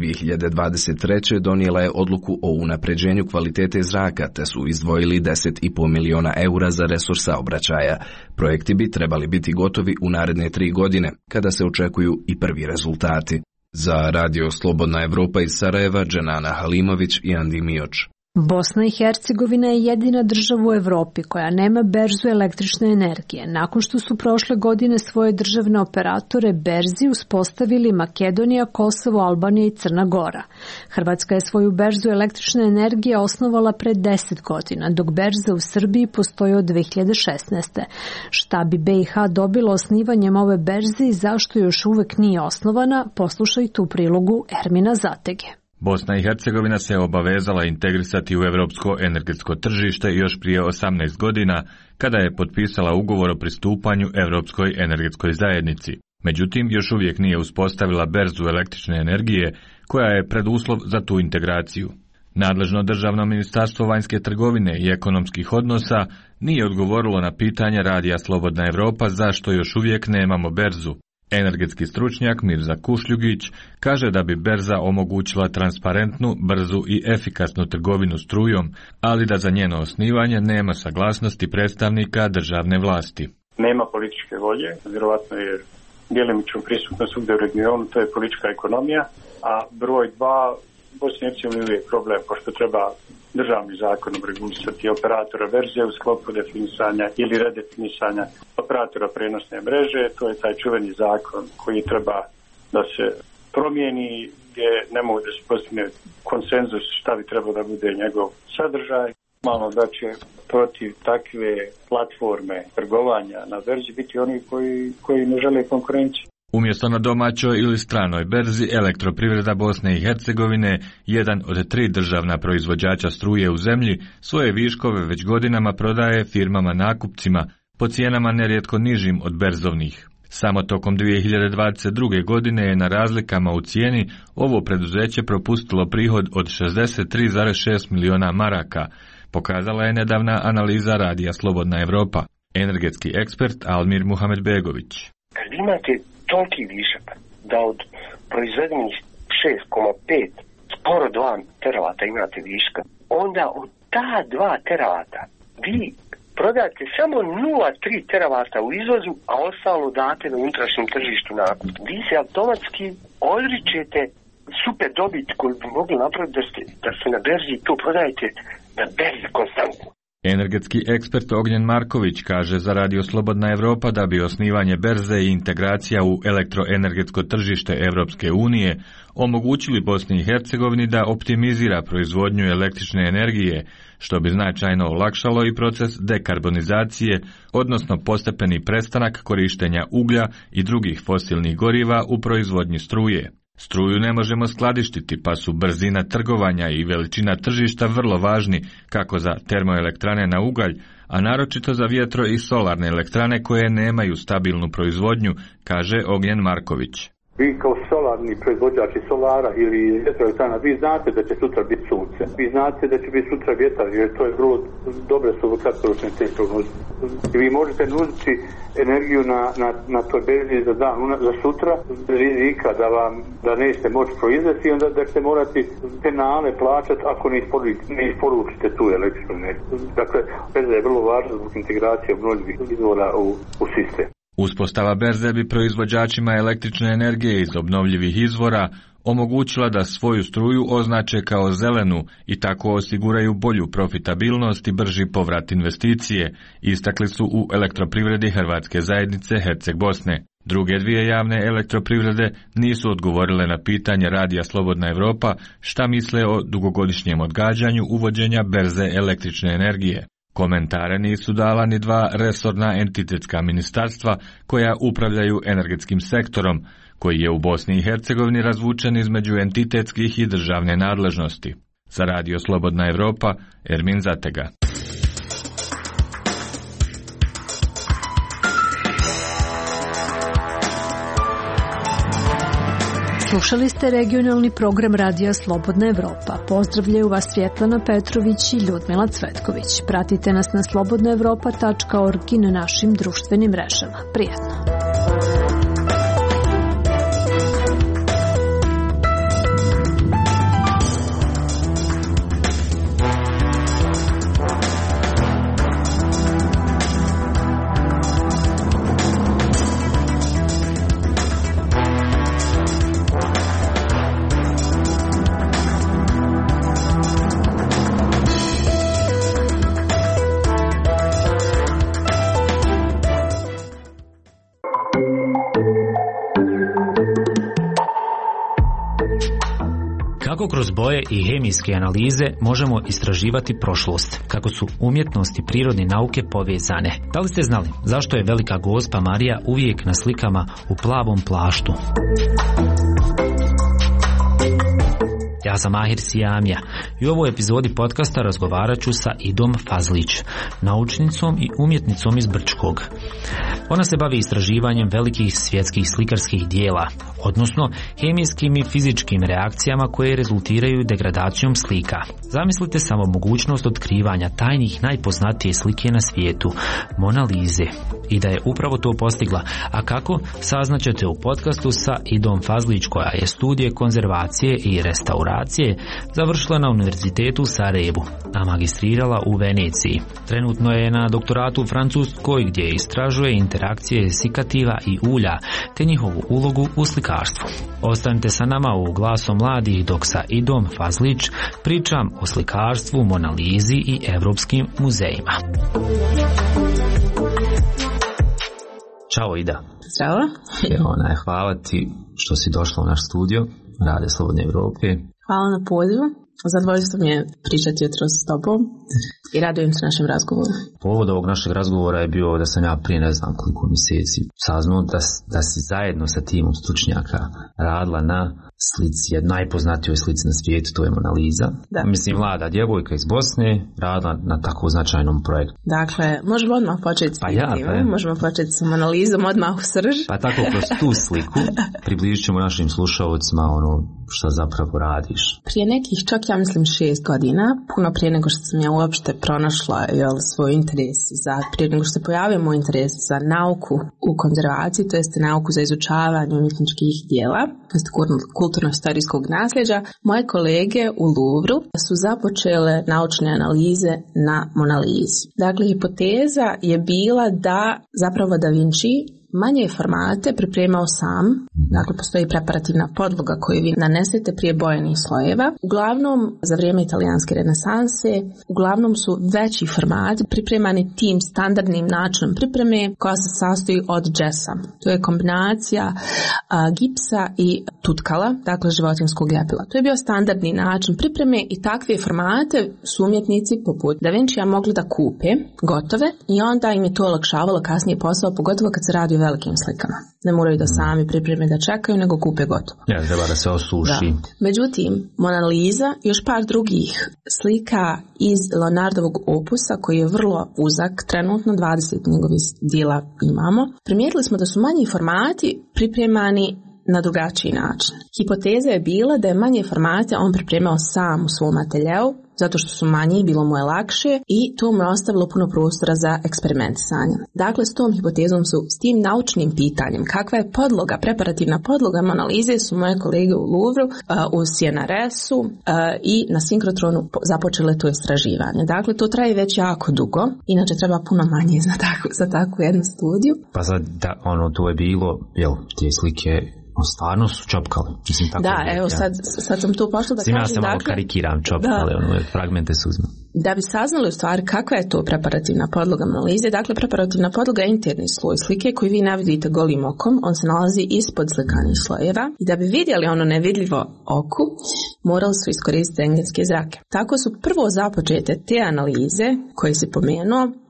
2023. donijela je odluku o unapređenju kvalitete zraka, te su izdvojili 10,5 miliona eura za resurs saobraćaja. Projekti bi trebali biti gotovi u naredne 3 godine, kada se očekuju i prvi rezultati. Za Radio Slobodna Evropa iz Sarajeva, Dženana Halimović i Andi Mioč. Bosna i Hercegovina je jedina država u Evropi koja nema berzu električne energije, nakon što su prošle godine svoje državne operatore berzi uspostavili Makedonija, Kosovo, Albanija i Crna Gora. Hrvatska je svoju berzu električne energije osnovala pre 10 godina, dok berza u Srbiji postoji od 2016. Šta bi BiH dobilo osnivanjem ove berze i zašto još uvek nije osnovana, poslušajte u prilogu Ermina Zatege. Bosna i Hercegovina se obavezala integrisati u europsko energetsko tržište još prije 18 godina, kada je potpisala ugovor o pristupanju Europskoj energetskoj zajednici. Međutim, još uvijek nije uspostavila berzu električne energije, koja je preduslov za tu integraciju. Nadležno državno ministarstvo vanjske trgovine i ekonomskih odnosa nije odgovorilo na pitanje Radija Slobodna Evropa zašto još uvijek nemamo berzu. Energetski stručnjak Mirza Kušljugić kaže da bi berza omogućila transparentnu, brzu i efikasnu trgovinu strujom, ali da za njeno osnivanje nema saglasnosti predstavnika državne vlasti. Nema političke volje, vjerovatno je djelimično prisutno svugdje u regionu, to je politička ekonomija, a broj 2, Bosni i Hercegovini je problem, pošto treba državni zakonom regulisati operatora berze u sklopu definisanja ili redefinisanja operatora prenosne mreže. To je taj čuveni zakon koji treba da se promijeni, gdje ne mogu da se postigne konsenzus šta bi trebalo da bude njegov sadržaj. Malo da će protiv takve platforme trgovanja na berzi biti oni koji ne žele konkurenciju. Umjesto na domaćoj ili stranoj berzi, Elektroprivreda Bosne i Hercegovine, jedan od 3 državna proizvođača struje u zemlji, svoje viškove već godinama prodaje firmama nakupcima po cijenama nerijetko nižim od berzovnih. Samo tokom 2022. godine je na razlikama u cijeni ovo preduzeće propustilo prihod od 63,6 miliona maraka, pokazala je nedavna analiza Radija Slobodna Evropa. Energetski ekspert Almir Muhamedbegović. Kad imate toliki višak da od proizvedenih 6,5 skoro 2 teravata imate viška, onda od ta 2 teravata vi prodate samo 0,3 teravata u izvozu, a ostalo date na unutrašnjem tržištu nakup. Vi se automatski odričete super dobit koju bi mogli napraviti da se na berzi to prodajete na berzi konstantno. Energetski ekspert Ognjen Marković kaže za Radio Slobodna Evropa da bi osnivanje berze i integracija u elektroenergetsko tržište Evropske unije omogućili Bosni i Hercegovini da optimizira proizvodnju električne energije, što bi značajno olakšalo i proces dekarbonizacije, odnosno postepeni prestanak korištenja uglja i drugih fosilnih goriva u proizvodnji struje. Struju ne možemo skladištiti, pa su brzina trgovanja i veličina tržišta vrlo važni kako za termoelektrane na ugalj, a naročito za vjetro i solarne elektrane koje nemaju stabilnu proizvodnju, kaže Ognjen Marković. Vi kao solarni proizvođači solara ili vjetroelektrana, vi znate da će sutra biti sunce. Vi znate da će biti sutra vjetar, jer to je vrlo dobre su kratkoročne te prognoze. Vi možete nuditi energiju na toj berzi za dan, za sutra, rizika da nećete moći proizvesti i onda da ćete morati penale plaćati ako ne isporučite tu električnu energiju. Dakle, berza je vrlo važna zbog integracije obnovljivih izvora u sistem. Uspostava berze bi proizvođačima električne energije iz obnovljivih izvora omogućila da svoju struju označe kao zelenu i tako osiguraju bolju profitabilnost i brži povrat investicije, istakli su u Elektroprivredi Hrvatske zajednice Herceg Bosne. Druge 2 javne elektroprivrede nisu odgovorile na pitanje Radija Slobodna Evropa šta misle o dugogodišnjem odgađanju uvođenja berze električne energije. Komentare nisu dala ni 2 resorna entitetska ministarstva koja upravljaju energetskim sektorom, koji je u Bosni i Hercegovini razvučen između entitetskih i državne nadležnosti. Za Radio Slobodna Evropa, Ermin Zatega. Slušali ste regionalni program Radija Slobodna Evropa. Pozdravljaju vas Svjetlana Petrović i Ljudmila Cvetković. Pratite nas na slobodnaevropa.org i na našim društvenim mrežama. Prijatno! Kako kroz boje i hemijske analize možemo istraživati prošlost, kako su umjetnost i prirodne nauke povezane. Da li ste znali zašto je Velika Gospa Marija uvijek na slikama u plavom plaštu? Ja sam Mahir Sijamija i u ovoj epizodi podcasta razgovarat ću sa Idom Fazlić, naučnicom i umjetnicom iz Brčkog. Ona se bavi istraživanjem velikih svjetskih slikarskih dijela, odnosno hemijskim i fizičkim reakcijama koje rezultiraju degradacijom slika. Zamislite samo mogućnost otkrivanja tajnih najpoznatije slike na svijetu, Mona Lise. I da je upravo to postigla. A kako? Saznaćete u podcastu sa Idom Fazlić, koja je studije konzervacije i restauracije završila na Univerzitetu u Sarajevu, a magistrirala u Veneciji. Trenutno je na doktoratu u Francuskoj, gdje istražuje interakcije sikativa i ulja te njihovu ulogu u slikarstvu. Ostanite sa nama u Glasom mladih dok sa Idom Fazlić pričam o slikarstvu, Mona Lisi i evropskim muzejima. Ćao Ida. Ćao. Hvala ti što si došla u naš studio Radio Slobodne Evrope. Hvala na pozivu. Zadovoljstvo mi je pričati jutros s tobom i radujem se našem razgovoru. Povod ovog našeg razgovora je bio da sam ja prije ne znam koliko mjeseci saznao da si zajedno sa timom stručnjaka radila na slici, jednoj najpoznatijoj slici na svijetu, to je Mona Lisa. Da. Mislim, mlada djevojka iz Bosne radila na tako značajnom projektu. Dakle, možemo odmah početi s možemo početi sa Mona Lisom odmah u srž. Pa tako kroz tu sliku približit ćemo našim slušalcima ono što zapravo radiš. Prije nekih čak ja mislim 6 godina, puno prije nego što sam ja uopšte pronašla svoj interes prije nego što se pojavio moj interes za nauku u konzervaciji, to jest nauku za izučavanje umjetničkih dijela, to jest kulturno-historijskog nasljeđa, moje kolege u Louvru su započele naučne analize na Mona Lisi. Dakle, hipoteza je bila da zapravo Da Vinci manje formate pripremao sam, dakle postoji preparativna podloga koju vi nanesete prije bojenih slojeva. Uglavnom, za vrijeme italijanske renesanse, uglavnom su veći formati pripremani tim standardnim načinom pripreme koja se sastoji od džesa. To je kombinacija gipsa i tutkala, dakle životinjskog ljepila. To je bio standardni način pripreme i takve formate su umjetnici poput Da Vincija mogli da kupe gotove i onda im je to olakšavalo kasnije posao, pogotovo kad se radi o velikim slikama. Ne moraju da sami pripreme da čekaju, nego kupe gotovo. Ja, treba da se osuši. Da. Međutim, Mona Lisa i još par drugih slika iz Leonardovog opusa, koji je vrlo uzak, trenutno 20 njegovih dijela imamo, primijetili smo da su manji formati pripremani na drugačiji način. Hipoteza je bila da je manje formate on pripremao sam u svom ateljeu, zato što su manji, bilo mu je lakše i to mu je ostavilo puno prostora za eksperimentisanje. Dakle, s tom hipotezom s tim naučnim pitanjem, kakva je podloga, preparativna podloga Mona Lise, su moje kolege u Louvru, u CNRS-u i na sinkrotronu započele to istraživanje. Dakle, to traje već jako dugo, inače treba puno manje za takvu jednu studiju. Pa sad, to je bilo, te slike stvarno su čopkali. Mislim, tako da, evo sad sam tu pošla da kažem. Ja se malo karikiram čopkali, fragmente suzme. Da bi saznali u stvari kakva je to preparativna podloga Mona Lise, dakle preparativna podloga je interni sloj slike koji vi ne vidite golim okom, on se nalazi ispod slikanih slojeva i da bi vidjeli ono nevidljivo oku, morali su iskoristiti rentgenske zrake. Tako su prvo započete te analize koje si pomenuo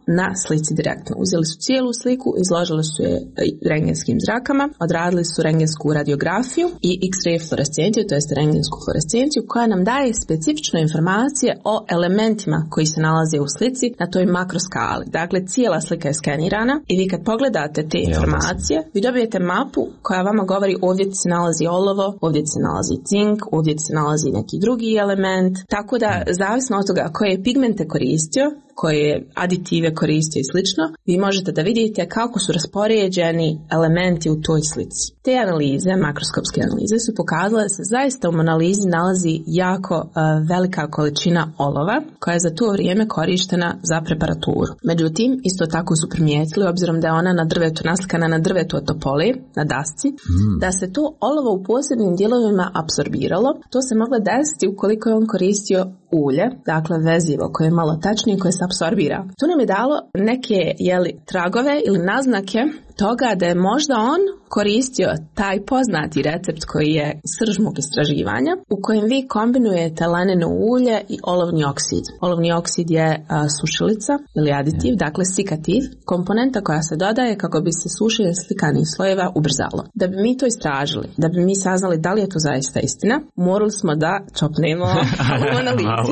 na slici direktno. Uzeli su cijelu sliku, izložili su je rengenskim zrakama, odradili su rengensku radiografiju i X-ray fluorescenciju, to jest rengensku fluorescenciju, koja nam daje specifične informacije o elementima koji se nalaze u slici na toj makroskali. Dakle, cijela slika je skenirana i vi kad pogledate te informacije, vi dobijete mapu koja vama govori ovdje se nalazi olovo, ovdje se nalazi cink, ovdje se nalazi neki drugi element. Tako da, zavisno od toga koje pigmente koristio, koje aditive koristio i slično, vi možete da vidite kako su raspoređeni elementi u toj slici. Te analize, makroskopske analize, su pokazale da se zaista u analizi nalazi jako velika količina olova koja je za to vrijeme korištena za preparaturu. Međutim, isto tako su primijetili, obzirom da je ona na drvetu naslikana na drvetu od topole, na dasci, da se to olovo u posebnim dijelovima apsorbiralo. To se moglo desiti ukoliko je on koristio ulje, dakle vezivo koje je malo tačnije, koje se apsorbira. To nam je dalo neke tragove ili naznake toga da je možda on koristio taj poznati recept koji je srž mog istraživanja, u kojem vi kombinujete laneno ulje i olovni oksid. Olovni oksid je sušilica ili aditiv, dakle sikativ, komponenta koja se dodaje kako bi se sušenje slikanih slojeva ubrzalo. Da bi mi to istražili, da bi mi saznali da li je to zaista istina, morali smo da čopnemo u analizi.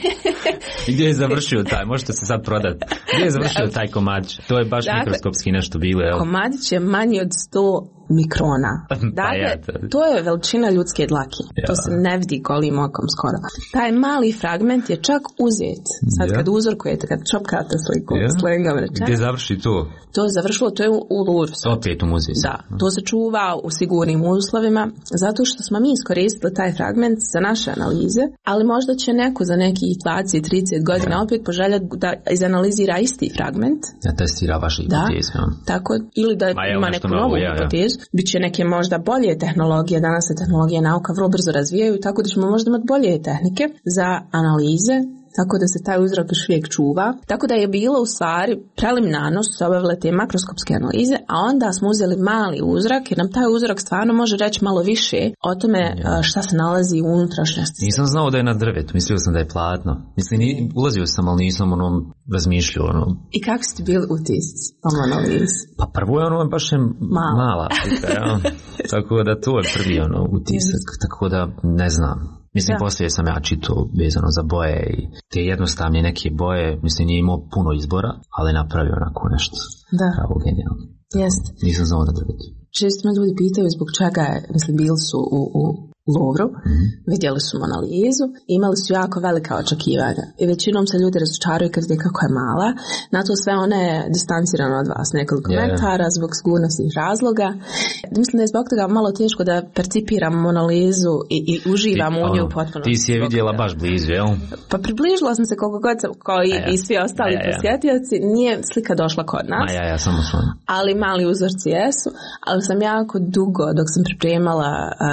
Gdje je završio taj? Možete se sad prodati. Gdje je završio taj komadić? To je baš mikroskopski nešto bilo. Komadić je manji od 100 mikrona. Dakle, to je veličina ljudske dlake. To se ne vidi golim okom skoro. Taj mali fragment je čak uzet. Sad kad uzorkujete, kad čopkate sliku, slengom rečeno. Gdje završi to? To je završilo, to je u Louvru. Opet u muzeju. Da, to se čuva u sigurnim uslovima, zato što smo mi iskoristili taj fragment za naše analize, ali možda će neko za nekih 20-30 godina opet poželjati da izanalizira isti fragment. Da testira vaše hipoteze. Tako, ili da ima neku novu hipotezu. Biće neke možda bolje tehnologije, danas se tehnologija i nauka vrlo brzo razvijaju, tako da ćemo možda imati bolje tehnike za analize, tako da se taj uzrok još uvijek čuva. Tako da je bilo u stvari preliminarno su se obavile te makroskopske analize, a onda smo uzeli mali uzrak jer nam taj uzrok stvarno može reći malo više o tome šta se nalazi u unutrašnjosti. Nisam znao da je na drvetu, mislio sam da je platno. Mislim, ulazio sam, ali nisam razmišljao. I kako ste bili utisci o analizi? Pa prvo je baš je mala slika, tako da to je prvi utisak, tako da ne znam. Mislim, poslije sam ja čitao vezano za boje i te jednostavne neke boje, mislim, nije imao puno izbora, ali napravio onako nešto. Da. Pravo genijalno. Jeste. Nisam znao da drvetu. Često me ljudi pitaju zbog čega je, mislim, bili su u Louvru, vidjeli su analizu, imali su jako velika očekivanja i većinom se ljudi razočaraju kad vide kako je mala. Na to sve ona je distancirana od vas nekoliko metara zbog sigurnosnih razloga. Mislim da je zbog toga malo teško da percipiramo analizu i uživamo u nju potpuno. Ti si je vidjela baš blizu, jel? Pa približila sam se koliko god kao i svi ostali posjetioci. Nije slika došla kod nas. Ja samo sam. Ali mali uzorci jesu. Ali sam jako dugo, dok sam pripremala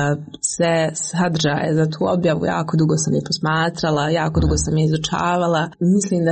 sve sadržaje za tu objavu, jako dugo sam je posmatrala, jako dugo sam je izučavala. Mislim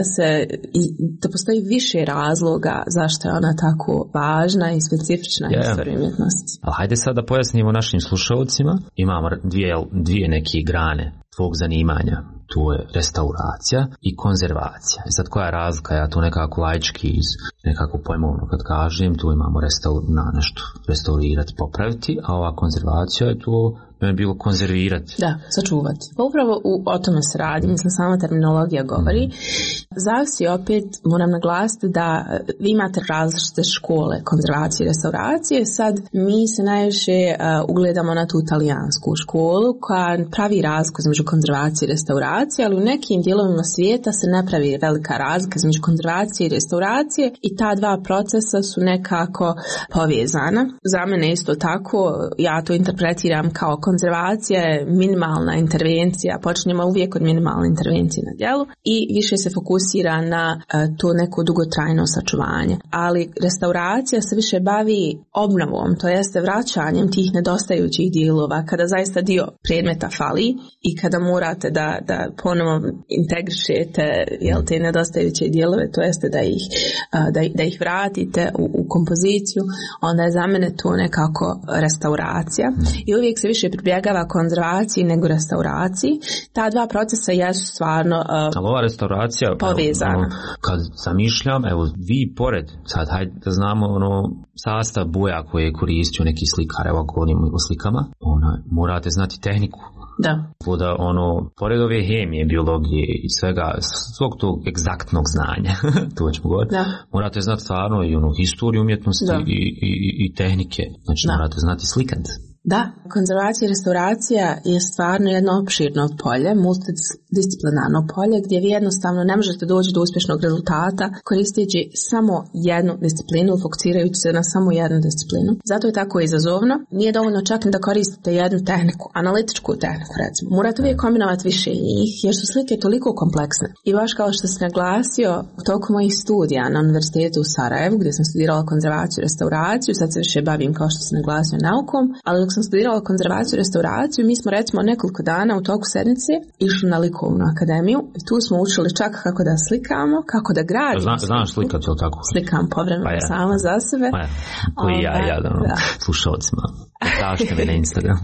da postoji više razloga zašto je ona tako važna i specifična istorija umjetnosti. Ali hajde sad da pojasnimo našim slušalcima. Imamo dvije neke grane tvog zanimanja. Tu je restauracija i konzervacija. I sad koja je razlika? Ja to nekako laički nekako pojmovno kad kažem, tu imamo nešto restaurirati, popraviti, a ova konzervacija je tu bilo konzervirati. Da, sačuvati. Pa upravo o tome se radi, mislim sama terminologija govori. Zavisi opet, moram naglasiti da vi imate različite škole konzervacije i restauracije. Sad mi se najviše ugledamo na tu talijansku školu koja pravi razliku između konzervacije i restauracije, ali u nekim dijelovima svijeta se ne pravi velika razlika između konzervacije i restauracije i ta dva procesa su nekako povezana. Za mene isto tako, ja to interpretiram kao konzervacija je minimalna intervencija, počinjemo uvijek od minimalne intervencije na djelu i više se fokusira na to neko dugotrajno sačuvanje. Ali restauracija se više bavi obnovom, to jeste vraćanjem tih nedostajućih dijelova, kada zaista dio predmeta fali i kada morate da ponovo integrišete te nedostajuće dijelove, to jeste da ih vratite u kompoziciju, onda je za mene to nekako restauracija i uvijek se više pribjegava konzervaciji nego restauraciji. Ta dva procesa jesu stvarno ali ova restauracija povezana. Kad zamišljam, evo vi pored, sad hajde da znamo sastav boja koje je koristio neki slikar, evo govorimo o slikama, morate znati tehniku. Da. Da pored ove hemije, biologije i svog tog egzaktnog znanja, to ćemo govoriti, morate znati stvarno i historiju umjetnosti i tehnike. Znači morate znati slikati. Da, konzervacija i restauracija je stvarno jedno opširno polje, multidisciplinarno polje, gdje vi jednostavno ne možete doći do uspješnog rezultata koristeći samo jednu disciplinu, fokusirajući se na samo jednu disciplinu. Zato je tako izazovno. Nije dovoljno čak ni da koristite jednu tehniku, analitičku tehniku recimo. Morate uvijek kombinovati više njih, jer su slike toliko kompleksne. I baš kao što sam naglasio, u toku mojih studija na Univerzitetu u Sarajevu, gdje sam studirala konzervaciju i restauraciju, sad se više bavim, kao što sam naglasio, naukom, ali dok sam studirala konzervaciju i restauraciju, mi smo recimo nekoliko dana u toku sedmice išli na likovnu akademiju i tu smo učili čak kako da slikamo, kako da gradimo. Znaš slikati, ili tako? Slikam povremeno sama za sebe. Koji slušalcima. Tražite me na Instagram.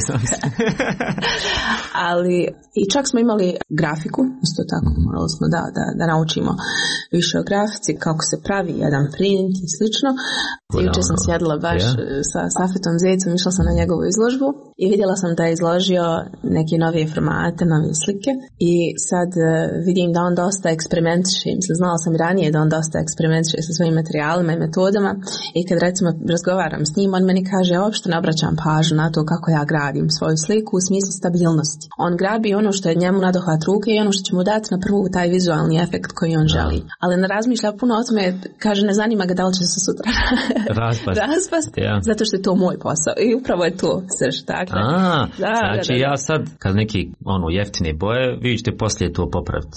Ali i čak smo imali grafiku, isto tako, morali smo da naučimo više o grafici, kako se pravi jedan print i slično. Jučer sam sjedila baš sa Safetom Zecom, išla sam na njegovu izložbu i vidjela sam da je izložio neke nove formate, nove slike i sad vidim da on dosta eksperimentiše, mislim, znala sam i ranije da on dosta eksperimentiše sa svojim materijalima i metodama i kad recimo razgovaram s njim, on meni kaže, uopšte ne obraćam pažnju na to kako ja gradim svoju sliku u smislu stabilnosti. On grabi ono što je njemu nadohvat ruke i ono što će mu dati na prvu taj vizualni efekt koji on želi. Ali ne razmišlja puno o tome, kaže, ne zanima ga da li će se sutra raspast, zato što je to moj posao i upravo je to srž. Znači ja sad, kad neki jeftine boje, vi ćete poslije to popraviti.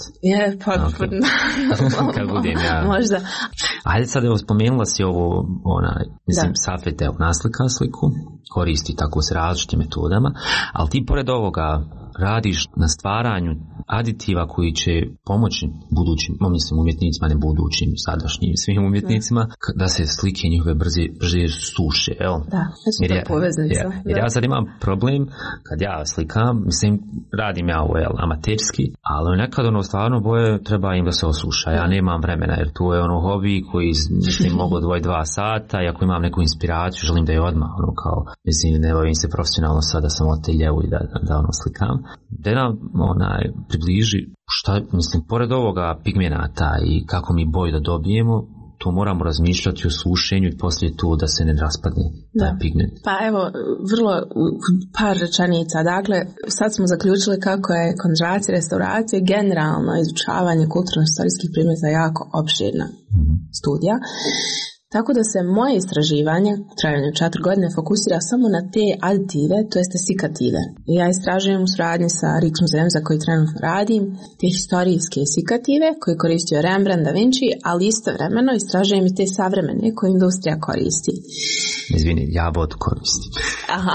Kad budem ja. Možda. Ajde sad, evo, spomenula si ovo, Safet, evo, naslika sliku, koristi tako s različitim metodama, ali ti pored ovoga radiš na stvaranju aditiva koji će pomoći budućim, mislim umjetnicima, ne budućim, sadašnjim svim umjetnicima, da se slike njihove brže suše. Evo. Da, to poveznica. Jer ja sad imam problem kad ja slikam, mislim, radim ja ovo amaterski, ali nekad stvarno boje treba im da se osuša. Ja nemam vremena, jer tu je hobi koji mislim mogu odvojiti 2 sata i ako imam neku inspiraciju, želim da je odmah, kao, mislim, ne bavim se profesionalno sad da sam ateljevu i da slikam. Da nam približi šta, mislim, pored ovoga pigmenata i kako mi boju da dobijemo, to moramo razmišljati o sušenju i poslije to da se ne raspadne taj pigment. Pa evo, vrlo par rečenica. Dakle, sad smo zaključili kako je konzervacija i restauracija generalno izučavanje kulturno-istorijskih predmeta jako opširna studija. Tako da se moje istraživanje, trajanje 4 godine, fokusira samo na te aditive, to jeste sikative. Ja istražujem u suradnji sa Rijksmuzejem za koji trenutno radim, te historijske sikative koje koristio Rembrandt, Da Vinci, ali istovremeno istražujem i te savremene koje industrija koristi. Izvini, ja vodu koristim. Aha.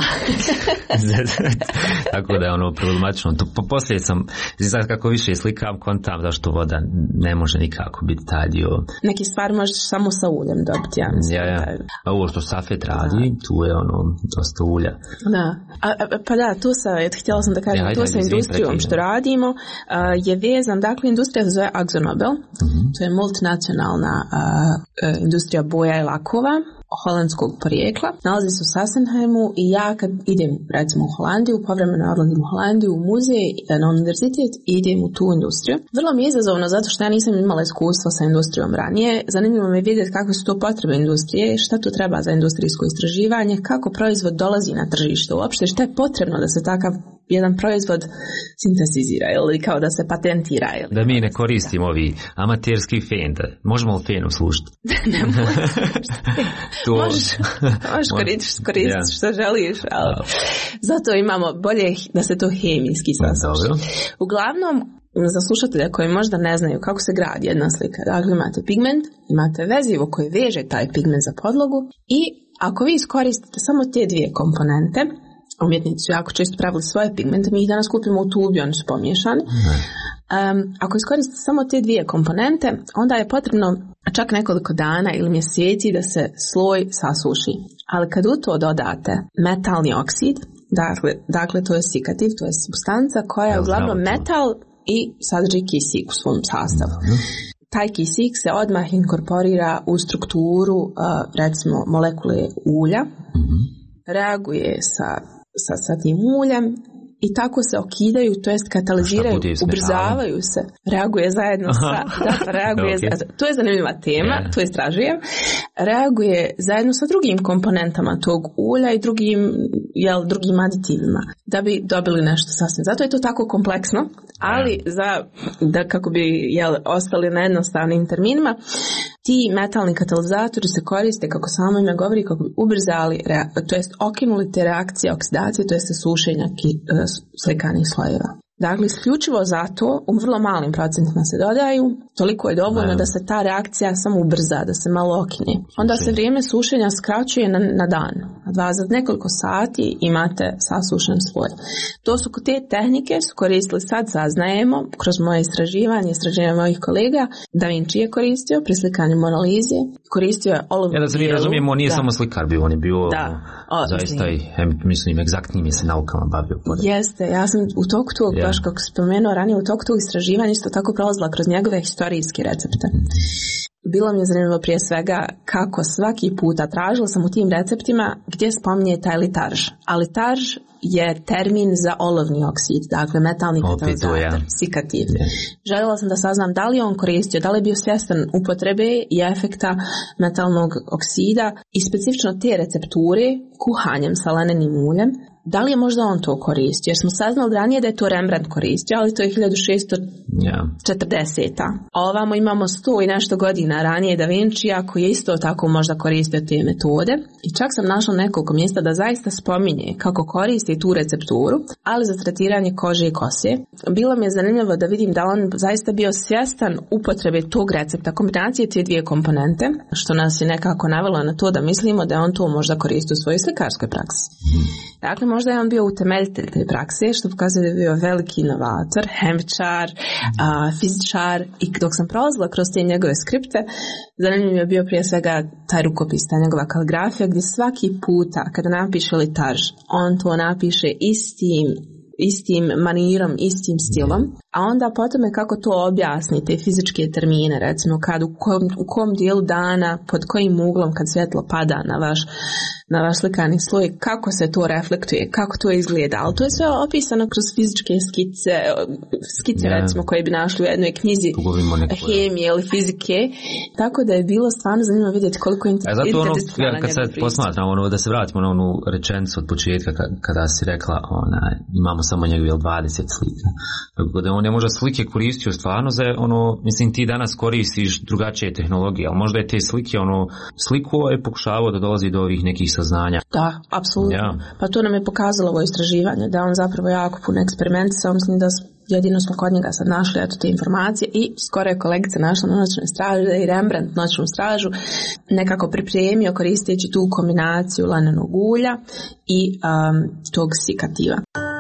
Tako da je problematično. Poslije sam, sad kako više slikam, kontam zašto voda ne može nikako biti taj dio. Neki stvar možeš samo sa uljem dobiti. A ovo što Safet radi, tu je dosta ulja. Da. Pa da, tu htjela sam da kažem, tu sa industrijom što radimo je vezan, dakle industrija se zove AkzoNobel, to je multinacionalna industrija boja i lakova holandskog porijekla. Nalazi se u Sassenheimu i ja kad idem recimo u Holandiju, povremeno odlazim u Holandiju u muzej, na univerzitet i idem u tu industriju. Vrlo mi je izazovno zato što ja nisam imala iskustva sa industrijom ranije. Zanimljivo mi je vidjeti kakve su to potrebe industrije, šta to treba za industrijsko istraživanje, kako proizvod dolazi na tržište uopšte, šta je potrebno da se takav jedan proizvod sintetizira ili kao da se patentira. Da mi ne koristimo ovi amaterski fen, možemo li fenu služiti? Ne možeš koristiti što želiš, ali zato imamo bolje da se to hemijski sasuši. Uglavnom, za slušatelja koji možda ne znaju kako se gradi jedna slika, dakle imate pigment, imate vezivo koje veže taj pigment za podlogu i ako vi iskoristite samo te 2 komponente, umjetnici su jako često pravili svoje pigmente, mi ih danas kupimo u tubi, oni su pomiješani. Ako iskoristite samo te 2 komponente, onda je potrebno čak nekoliko dana ili mjeseci da se sloj sasuši. Ali kad u to dodate metalni oksid, Dakle, to je sikativ, to je supstanca koja je uglavnom metal i sadrži kisik u svom sastavu. Taj kisik se odmah inkorporira u strukturu, recimo, molekule ulja, reaguje sa tim uljem i tako se okidaju, to jest kataliziraju, ubrzavaju se, reaguje zajedno sa, to je zanimljiva tema, to istražujem, reaguje zajedno sa drugim komponentama tog ulja i drugim aditivima, da bi dobili nešto sasvim. Zato je to tako kompleksno, ali da kako bi ostali na jednostavnim terminima, ti metalni katalizatori se koriste, kako samo ime govori, kako bi ubrzali, to jest okinuli te reakcije oksidacije, to jest sušenja slikanih slojeva. Dakle, isključivo zato u vrlo malim procentima se dodaju, toliko je dovoljno da se ta reakcija samo ubrza, da se malo okine. Onda se vrijeme sušenja skraćuje na dan. Za nekoliko sati imate sasušen sloj. To su te tehnike su koristili, sad saznajemo, kroz moje istraživanje mojih kolega. Da Vinci je koristio pri slikanju Mona Lise, koristio je olovnu bijelu. Da se mi razumijemo, on nije samo slikar bio, on je bio zaista mislim, egzaktnim je se naukama bavio. Jeste, ja sam u toku tog, baš kako spomenuo ranije, u toku tog istraživanja isto tako prolazila kroz njegove historijske recepte. Bilo mi je zanimljivo prije svega kako svaki puta tražila sam u tim receptima gdje spominje taj litarž. A litarž je termin za olovni oksid, dakle metalni katalizator, sikativ. Željela sam da saznam da li je on koristio, da li je bio svjestan upotrebe i efekta metalnog oksida i specifično te recepture kuhanjem sa lanenim uljem. Da li je možda on to koristio? Jer smo saznali ranije da je to Rembrandt koristio, ali to je 1640. A ovamo imamo 100 i nešto godina ranije Da Vincija koji je isto tako možda koristio te metode. I čak sam našla nekoliko mjesta da zaista spominje kako koristi tu recepturu, ali za tretiranje kože i kose. Bilo mi je zanimljivo da vidim da on zaista bio svjestan upotrebe tog recepta, kombinacije te dvije komponente, što nas je nekako navelo na to da mislimo da je on to možda koristio u svojoj slikarskoj praksi. Dakle, možda je on bio utemeljitelj te prakse, što pokazuje da je bio veliki inovator, hemičar, fizičar, i dok sam prolazila kroz te njegove skripte, zanimljiv je bio prije svega taj rukopis, ta njegova kaligrafija, gdje svaki puta kada napiše litarž, on to napiše istim manirom, istim stilom, a onda potom je kako to objasni, te fizičke termine, recimo u kom dijelu dana, pod kojim uglom kad svjetlo pada na vaš slikani sloj, kako se to reflektuje, kako to izgleda, ali to je sve opisano kroz fizičke skice recimo koje bi našli u jednoj knjizi hemije ili fizike, tako da je bilo stvarno zanimljivo vidjeti koliko interdisciplinarno kad sad posmatram, da se vratimo na onu rečenicu od početka kada si rekla imamo samo njegov 20 slika, tako da on ne može slike koristio stvarno za mislim ti danas koristiš drugačije tehnologije, ali možda je te slike sliku je pokušavao da dolazi do ovih nekih saznanja. Da, apsolutno. Pa to nam je pokazalo ovo istraživanje, da on zapravo jako puno eksperimentisao, mislim da jedino smo kod njega sad našli te informacije i skoro je kolegica našla na noćnoj straži da i Rembrandt noćnu stražu nekako pripremio koristeći tu kombinaciju lanenog ulja i tog sikativa.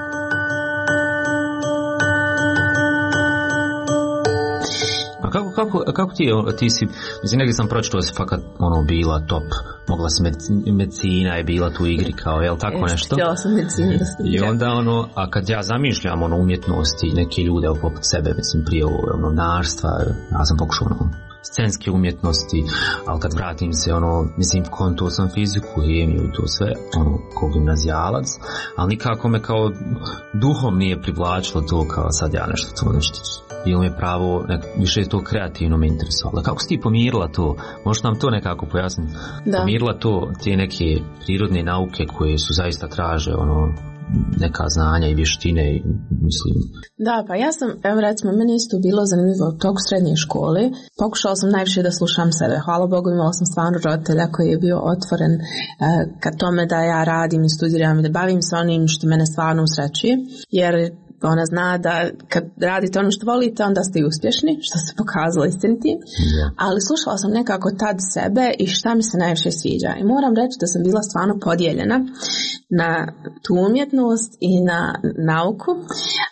Kako ti si, mislim, negdje sam pročitao da si fakat bila top, mogla si medicina je bila tu igri kao, jel tako nešto? Htjela sam medicinu da studiram. I onda a kad ja zamišljam umjetnosti, neke ljude poput sebe, mislim, prije novinarstva, ja sam pokušao scenske umjetnosti, ali kad vratim se, mislim, konto sam fiziku, hemiju i to sve, kao gimnazijalac, ali nikako me kao duhom nije privlačilo to kao sad ja nešto bilo mi je pravo, više je to kreativno me interesovalo. Kako si ti pomirila to? Možeš nam to nekako pojasniti? Da. Pomirila to, te neke prirodne nauke koje su zaista traže neka znanja i vještine, mislim. Da, pa ja sam, evo recimo, meni isto bilo zanimljivo u toku srednje škole. Pokušala sam najviše da slušam sebe. Hvala Bogu, imala sam stvarno roditelja koji je bio otvoren ka tome da ja radim i studiram i da bavim se onim što mene stvarno usrećuje, jer ona zna da kad radite ono što volite, onda ste i uspješni, što se pokazalo istinitim. Ali slušala sam nekako tad sebe i šta mi se najviše sviđa. I moram reći da sam bila stvarno podijeljena na tu umjetnost i na nauku.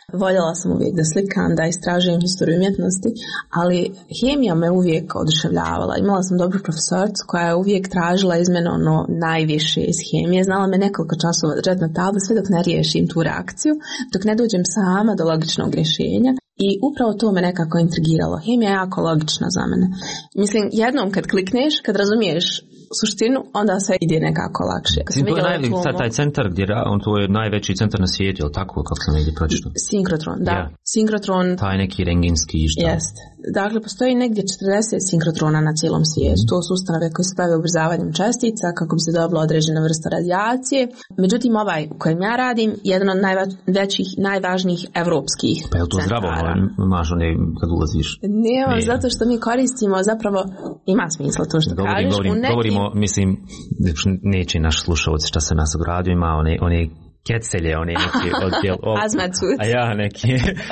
voljela sam uvijek da slikam, da istražujem historiju umjetnosti, ali hemija me uvijek oduševljavala. Imala sam dobru profesoricu koja je uvijek tražila iz mene ono najviše iz hemije. Znala me nekoliko časova držati na tabli sve dok ne riješim tu reakciju, dok ne dođem sama do logičnog rješenja. I upravo to me nekako intrigiralo. Hemija je jako logična za mene. Mislim, jednom kad klikneš, kad razumiješ suštinu, onda sve ide nekako lakše. To je taj centar gdje to je najveći centar na svijetu, je li tako, kako sam negdje pročitao? Sinkrotron, da. Yeah. Sinkrotron. Taj neki rengenski išta. Jeste. Dakle, postoji negdje 40 sinkrotrona na cijelom svijetu. To su ustanove koje se bave ubrzavanjem čestica kako bi se dobila određena vrsta radijacije. Međutim, ovaj u kojem ja radim je jedan od najvećih, najvažnijih evropskih centara. Pa je to zdravo, imaš one kad ulaziš? Nema, zato što mi koristimo zapravo, ima smisla to što kažeš. Govorimo, mislim, neće naš slušalac šta se nas ogradio, ima one kecelje, one neki odjel... Azmacut. A ja neki...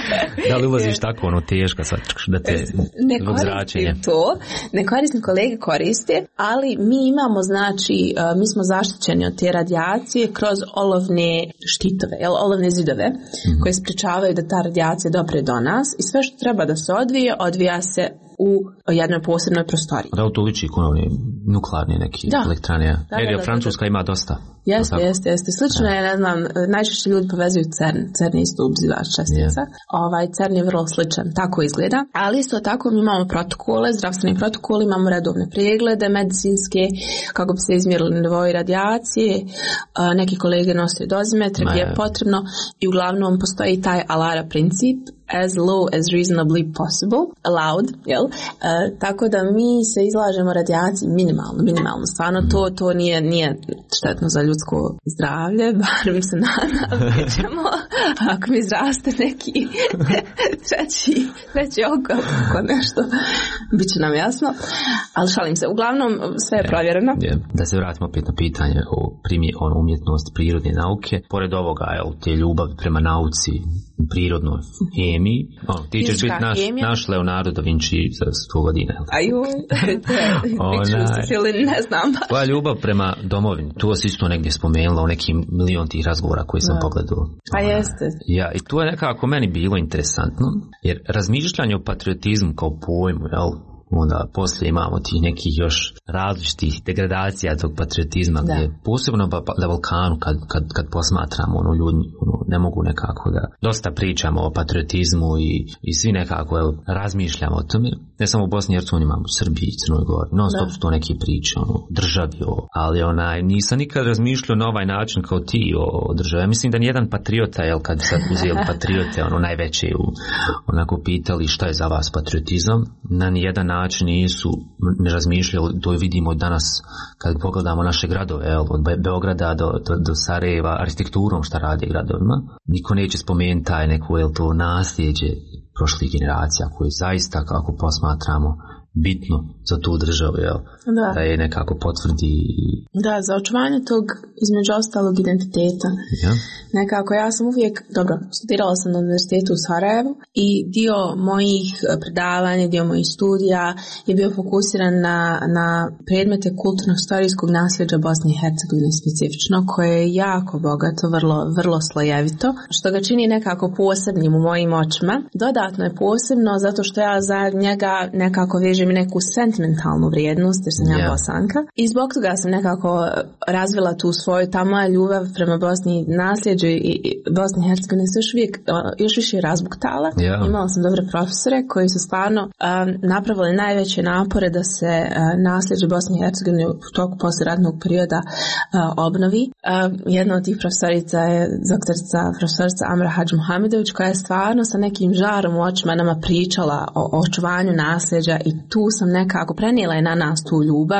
Da li ulaziš tako, ono teška sad, da te... Ne koristim to, ne koristim, kolege koriste, ali mi imamo, znači, mi smo zaštićeni od te radijacije kroz olovne štitove, olovne zidove, koje sprečavaju da ta radijacija dopre do nas i sve što treba da se odvija se u jednoj posebnoj prostoriji. Da, to liči kod nuklearne neke elektrane. Da, Francuska ima dosta. Jeste. Slično je, ne znam, najčešće ljudi povezuju CERN. CERN je isto ubzivač čestica. CERN je vrlo sličan, tako izgleda. Ali isto tako mi imamo protokole, zdravstveni protokol, imamo redovne preglede medicinske, kako bi se izmjerili nivoi radijacije. Neki kolege nose dozimetre gdje je potrebno i uglavnom postoji taj ALARA princip, as low as reasonably possible, allowed, jel? Tako da mi se izlažemo radijaciji minimalno. Stvarno to nije štetno za ljudsko zdravlje, bar mi se nadam ćemo, ako mi izraste neki treći oko nešto, bit će nam jasno, ali šalim se, uglavnom sve je provjereno. Da se vratimo opet na pitanje o umjetnosti prirodne nauke, pored ovoga, te ljubavi prema nauci, prirodnoj hemiji. Ti ćeš biti naš Leonardo da Vinci za 100 godina. Ne znam. Tvoja ljubav prema domovini, tu si isto negdje spomenula u nekim milion tih razgovora koji sam pogledao. Pa jeste. Ja, i to je nekako meni bilo interesantno, jer razmišljanje o patriotizmu kao pojmu, jel, onda poslije imamo tih nekih još različitih degradacija tog patriotizma, gdje posebno na Balkanu kad posmatramo, ljudi ne mogu nekako da dosta pričamo o patriotizmu i svi nekako razmišljamo o tome, ne samo u Bosni i Hercegovini, imamo u Srbiji i Crnoj Gori, non stop su to neke priče državi, ali nisam nikad razmišljao na ovaj način kao ti o državi. Ja mislim da nijedan patriota, kad sad uzeli patriote najveće onako pitali šta je za vas patriotizam, na nijedan način nisu ne razmišljali. To vidimo danas kad pogledamo naše gradove, od Beograda do Sarajeva, arhitekturom šta radi gradovima. Niko neće spomenuti taj neko to nasljeđe prošlih generacija koje zaista, kako posmatramo, bitno za tu državu, da je nekako potvrdi. Da, za očuvanje tog između ostalog identiteta. Nekako ja sam uvijek, studirala sam na univerzitetu u Sarajevu i dio mojih predavanja, dio mojih studija je bio fokusiran na predmete kulturno-historijskog nasljeđa Bosne i Hercegovine specifično, koje je jako bogato, vrlo slojevito, što ga čini nekako posebnim u mojim očima. Dodatno je posebno zato što ja za njega nekako vežem neku sentimentalnu vrijednost, jer sam ja Bosanka. I zbog toga sam nekako razvila tu svoju, ta moja ljubav prema Bosni i nasljeđu i Bosni i Hercegovine se još više razbuktala. Imala sam dobre profesore koji su stvarno napravili najveće napore da se nasljeđe Bosne i Hercegovine u toku poslijeratnog perioda obnovi. Jedna od tih profesorica je profesorica Amra Hadž Muhamedović, koja je stvarno sa nekim žarom u očima nama pričala o očuvanju nasljeđa i tu sam nekako prenijela je na nas tu ljubav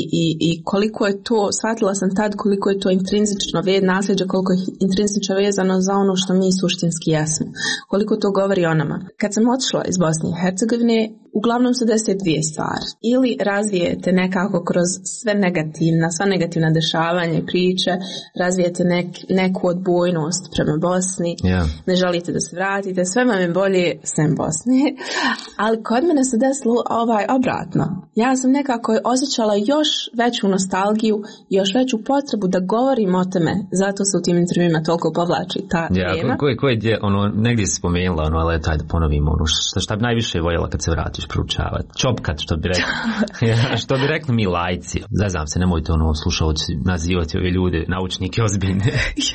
i koliko je to, shvatila sam tad koliko je to intrinzično nasljeđe, koliko je intrinzično vezano za ono što mi suštinski jesmo, koliko to govori o nama. Kad sam otišla iz Bosne i Hercegovine, uglavnom se desi dvije stvari. Ili razvijete nekako kroz sva negativna dešavanja i priče, razvijete neku odbojnost prema Bosni, ne želite da se vratite, sve vam je bolje sem Bosni. Ali kod mene se desilo obratno. Ja sam nekako osjećala još veću nostalgiju, još veću potrebu da govorim o tome, zato se u tim intervjuima toliko povlači ta tema. Negdje si spomenula, ali taj da ponovimo, šta bi najviše voljela kad se vratiš proučavati? Čopkat, što bi rekli. Što bi rekli mi lajci. Zazam se, nemojte slušalci nazivati ove ljude, naučnike ozbiljne.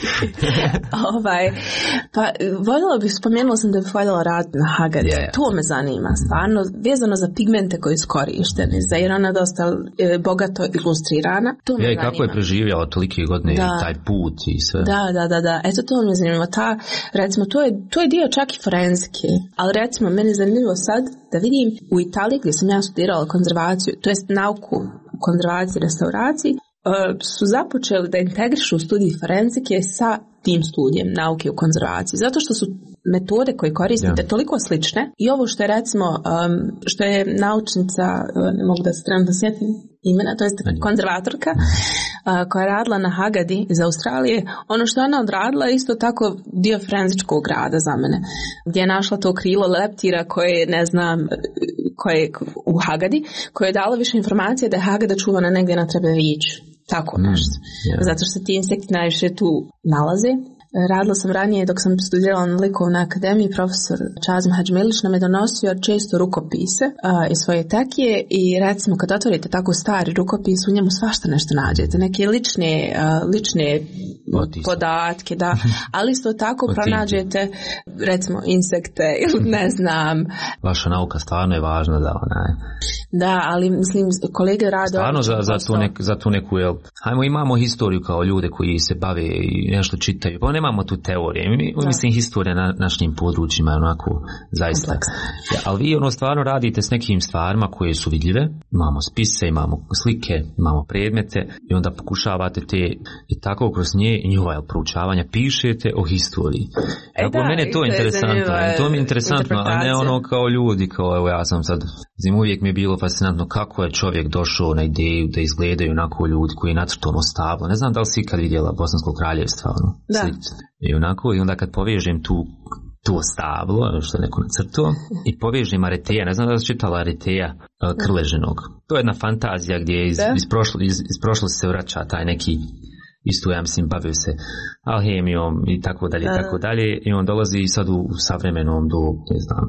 Pa voljela bih, spomenula sam da bih voljela raditi na Hagadi. To me zanima, stvarno, vezano za pigmente koji su korišteni, jer ona je dosta bogato ilustrirana. To me zanima. I kako je preživjela tolike godine taj put i sve. Da. Eto, to me zanima. Recimo, to je dio čak i forenzike, ali recimo, meni je zanimljivo sad da vidim u Italiji gdje sam ja studirala konzervaciju, to jest nauku u konzervaciji i restauraciji, su započeli da integrišu studij forenzike sa tim studijem nauke u konzervaciji, zato što su metode koje koristite toliko slične i ovo što je recimo, što je naučnica, ne mogu da se trenutno sjetim imena, to jest konzervatorka koja je radila na Hagadi iz Australije, ono što ona odradila je isto tako dio forenzičkog rada za mene, gdje je našla to krilo leptira koje ne znam, koje u Hagadi, koje je dalo više informacije da je Hagada čuvana negdje na Trebeviću. Tako nešto. Zato što se ti insekti najviše tu nalaze. Radila sam ranije dok sam studirala na likovnoj akademiji, profesor Čazim Hadžmilić nam je donosio često rukopise iz svoje tekije i recimo kad otvorite tako stari rukopis u njemu svašta nešto nađete, neke lične podatke, ali isto tako pronađete recimo insekte ili ne znam. Vaša nauka stvarno je važna Da, ali mislim kolege rade stvarno za tu neku imamo historiju kao ljude koji se bave i nešto čitaju, pa nemamo tu teorije. Mislim, historija na našim područjima je onako zaista. Ali vi stvarno radite s nekim stvarima koje su vidljive. Imamo spise, imamo slike, imamo predmete i onda pokušavate te i tako kroz nje i njihova proučavanja pišete o historiji. Mene je to interesantno. To mi je interesantno, a ne ono kao ljudi, kao evo ja sam sad, uvijek mi je bilo fascinantno kako je čovjek došao na ideju da izgledaju onako ljudi koji je nacrtao stablo. Ne znam da li si ikad vidjela Bosansko kraljevstvo, I onda kad povežem to stablo, što je neko nacrtao, i povežem Areteja, ne znam da li si čitala Areteja Krleženog. To je jedna fantazija gdje iz prošlosti se vraća taj neki, isto ja mislim bavio se alhemijom i tako dalje, i on dolazi sad u savremenom dobu, ne znam,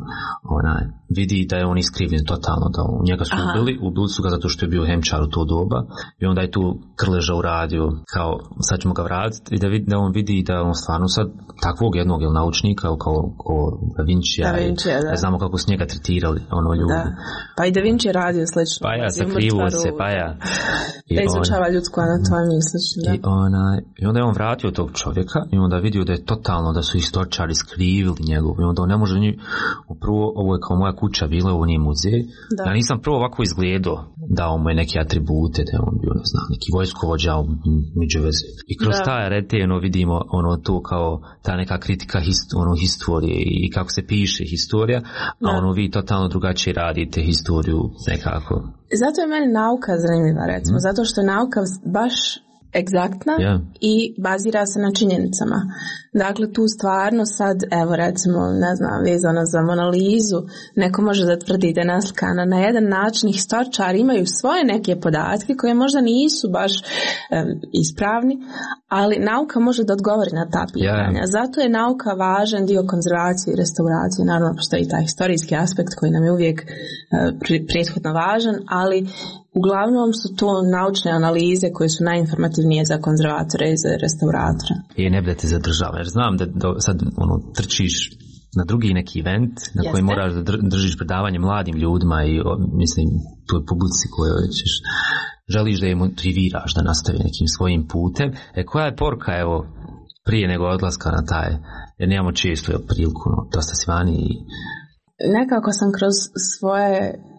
vidi da je on iskrivljen totalno, da u njega su ubili su ga zato što je bio hemčar u to doba i onda je tu Krleža uradio kao sad ćemo ga vratiti i da on vidi da on stvarno sad takvog jednog naučnika kao Da Vincija, ne znamo kako su njega tretirali ljudi. Pa i Da Vinci je radio slično. Pa ja, sakrivo se, pa ja. Da izučava ljudsku anatomiju slično. I onda je on vratio tog čovjeka i onda vidio da je totalno, da su istoričari skrivili njegov i onda on ne može prvo, ovo je kao moja kuća bila, ovo nije muzej. Ja nisam prvo ovako izgledao, dao mu je neke atribute, da je on bio, ne znam, neki vojskovođa među veze. I kroz taj Arete vidimo to kao ta neka kritika historije i kako se piše historija, a vi totalno drugačije radite historiju nekako. Zato je meni nauka zanimljiva, recimo, zato što je nauka baš egzaktna i bazira se na činjenicama. Dakle, tu stvarno sad, evo recimo, ne znam, vezano za Mona Lizu, neko može da tvrdi da je naslikana na jedan način, historičari imaju svoje neke podatke koje možda nisu baš ispravni, ali nauka može da odgovori na ta pitanja. Zato je nauka važan dio konzervacije i restauracije. Naravno, postoji taj historijski aspekt koji nam je uvijek prethodno važan, ali uglavnom su to naučne analize koje su najinformativnije za konzervatore i za restauratore. I ne budete zadržava, jer znam da sad trčiš na drugi neki event na koji moraš da držiš predavanje mladim ljudima i mislim toj publici koju ćeš, želiš da je motiviraš da nastavi nekim svojim putem. Koja je poruka, evo, prije nego odlaska na taj, jer nemamo često priliku, dosta si vani i nekako sam kroz svoje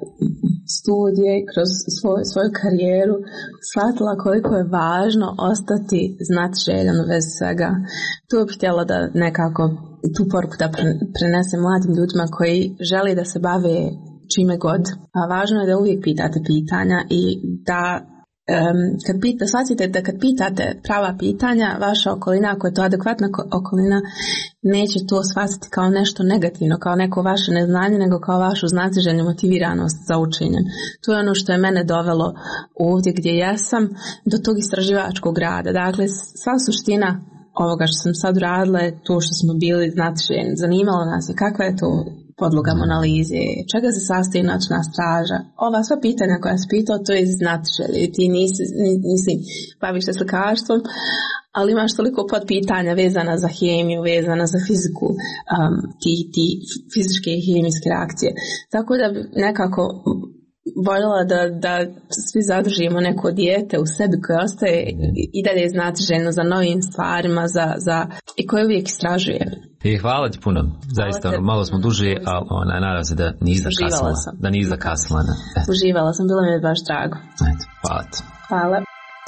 studije, kroz svoju karijeru shvatila koliko je važno ostati znatiželjan u vezi svega. Tu bih htjela da nekako tu poruku da prenesem mladim ljudima koji žele da se bave čime god. A važno je da uvijek pitate pitanja i da shvatite da kad pitate prava pitanja, vaša okolina, ako je to adekvatna okolina, neće to shvatiti kao nešto negativno, kao neko vaše neznanje, nego kao vašu znatiželjnu motiviranost za učenjem. To je ono što je mene dovelo ovdje gdje jesam, do tog istraživačkog rada. Dakle, sva suština ovoga što sam sad uradila je to što smo bili znatiželjni. Zanimalo nas je kakva je to podloga analize, čega se sastoji noćna straža. Ova sva pitanja koja se pitao, to je znatiželje. Ti nisi baviš se slikarstvom, ali imaš toliko podpitanja vezana za hemiju, vezana za fiziku, ti fizičke i hemijske reakcije. Tako da bi nekako voljela da svi zadržimo neko dijete u sebi koje ostaje i dalje znatiželjno za novim stvarima i koje uvijek istražuje. Hvala ti puno, zaista malo smo duže, ali nadam se da nisi zakasnila. Uživala sam, bilo mi je baš drago. Hvala ti. Hvala.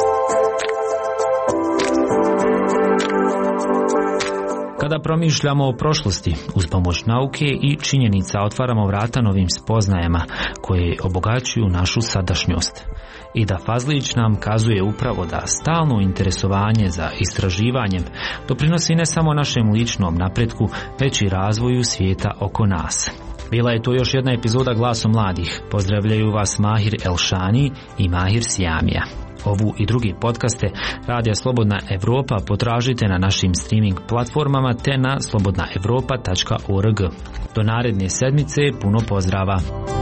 Kada promišljamo o prošlosti, uz pomoć nauke i činjenica otvaramo vrata novim spoznajama koje obogaćuju našu sadašnjost. I da Fazlić nam kazuje upravo da stalno interesovanje za istraživanjem doprinosi ne samo našem ličnom napretku, već i razvoju svijeta oko nas. Bila je to još jedna epizoda Glasom mladih. Pozdravljaju vas Mahir Elšani i Mahir Siamija. Ovu i drugi podcaste Radija Slobodna Evropa potražite na našim streaming platformama te na slobodnaevropa.org. Do naredne sedmice puno pozdrava.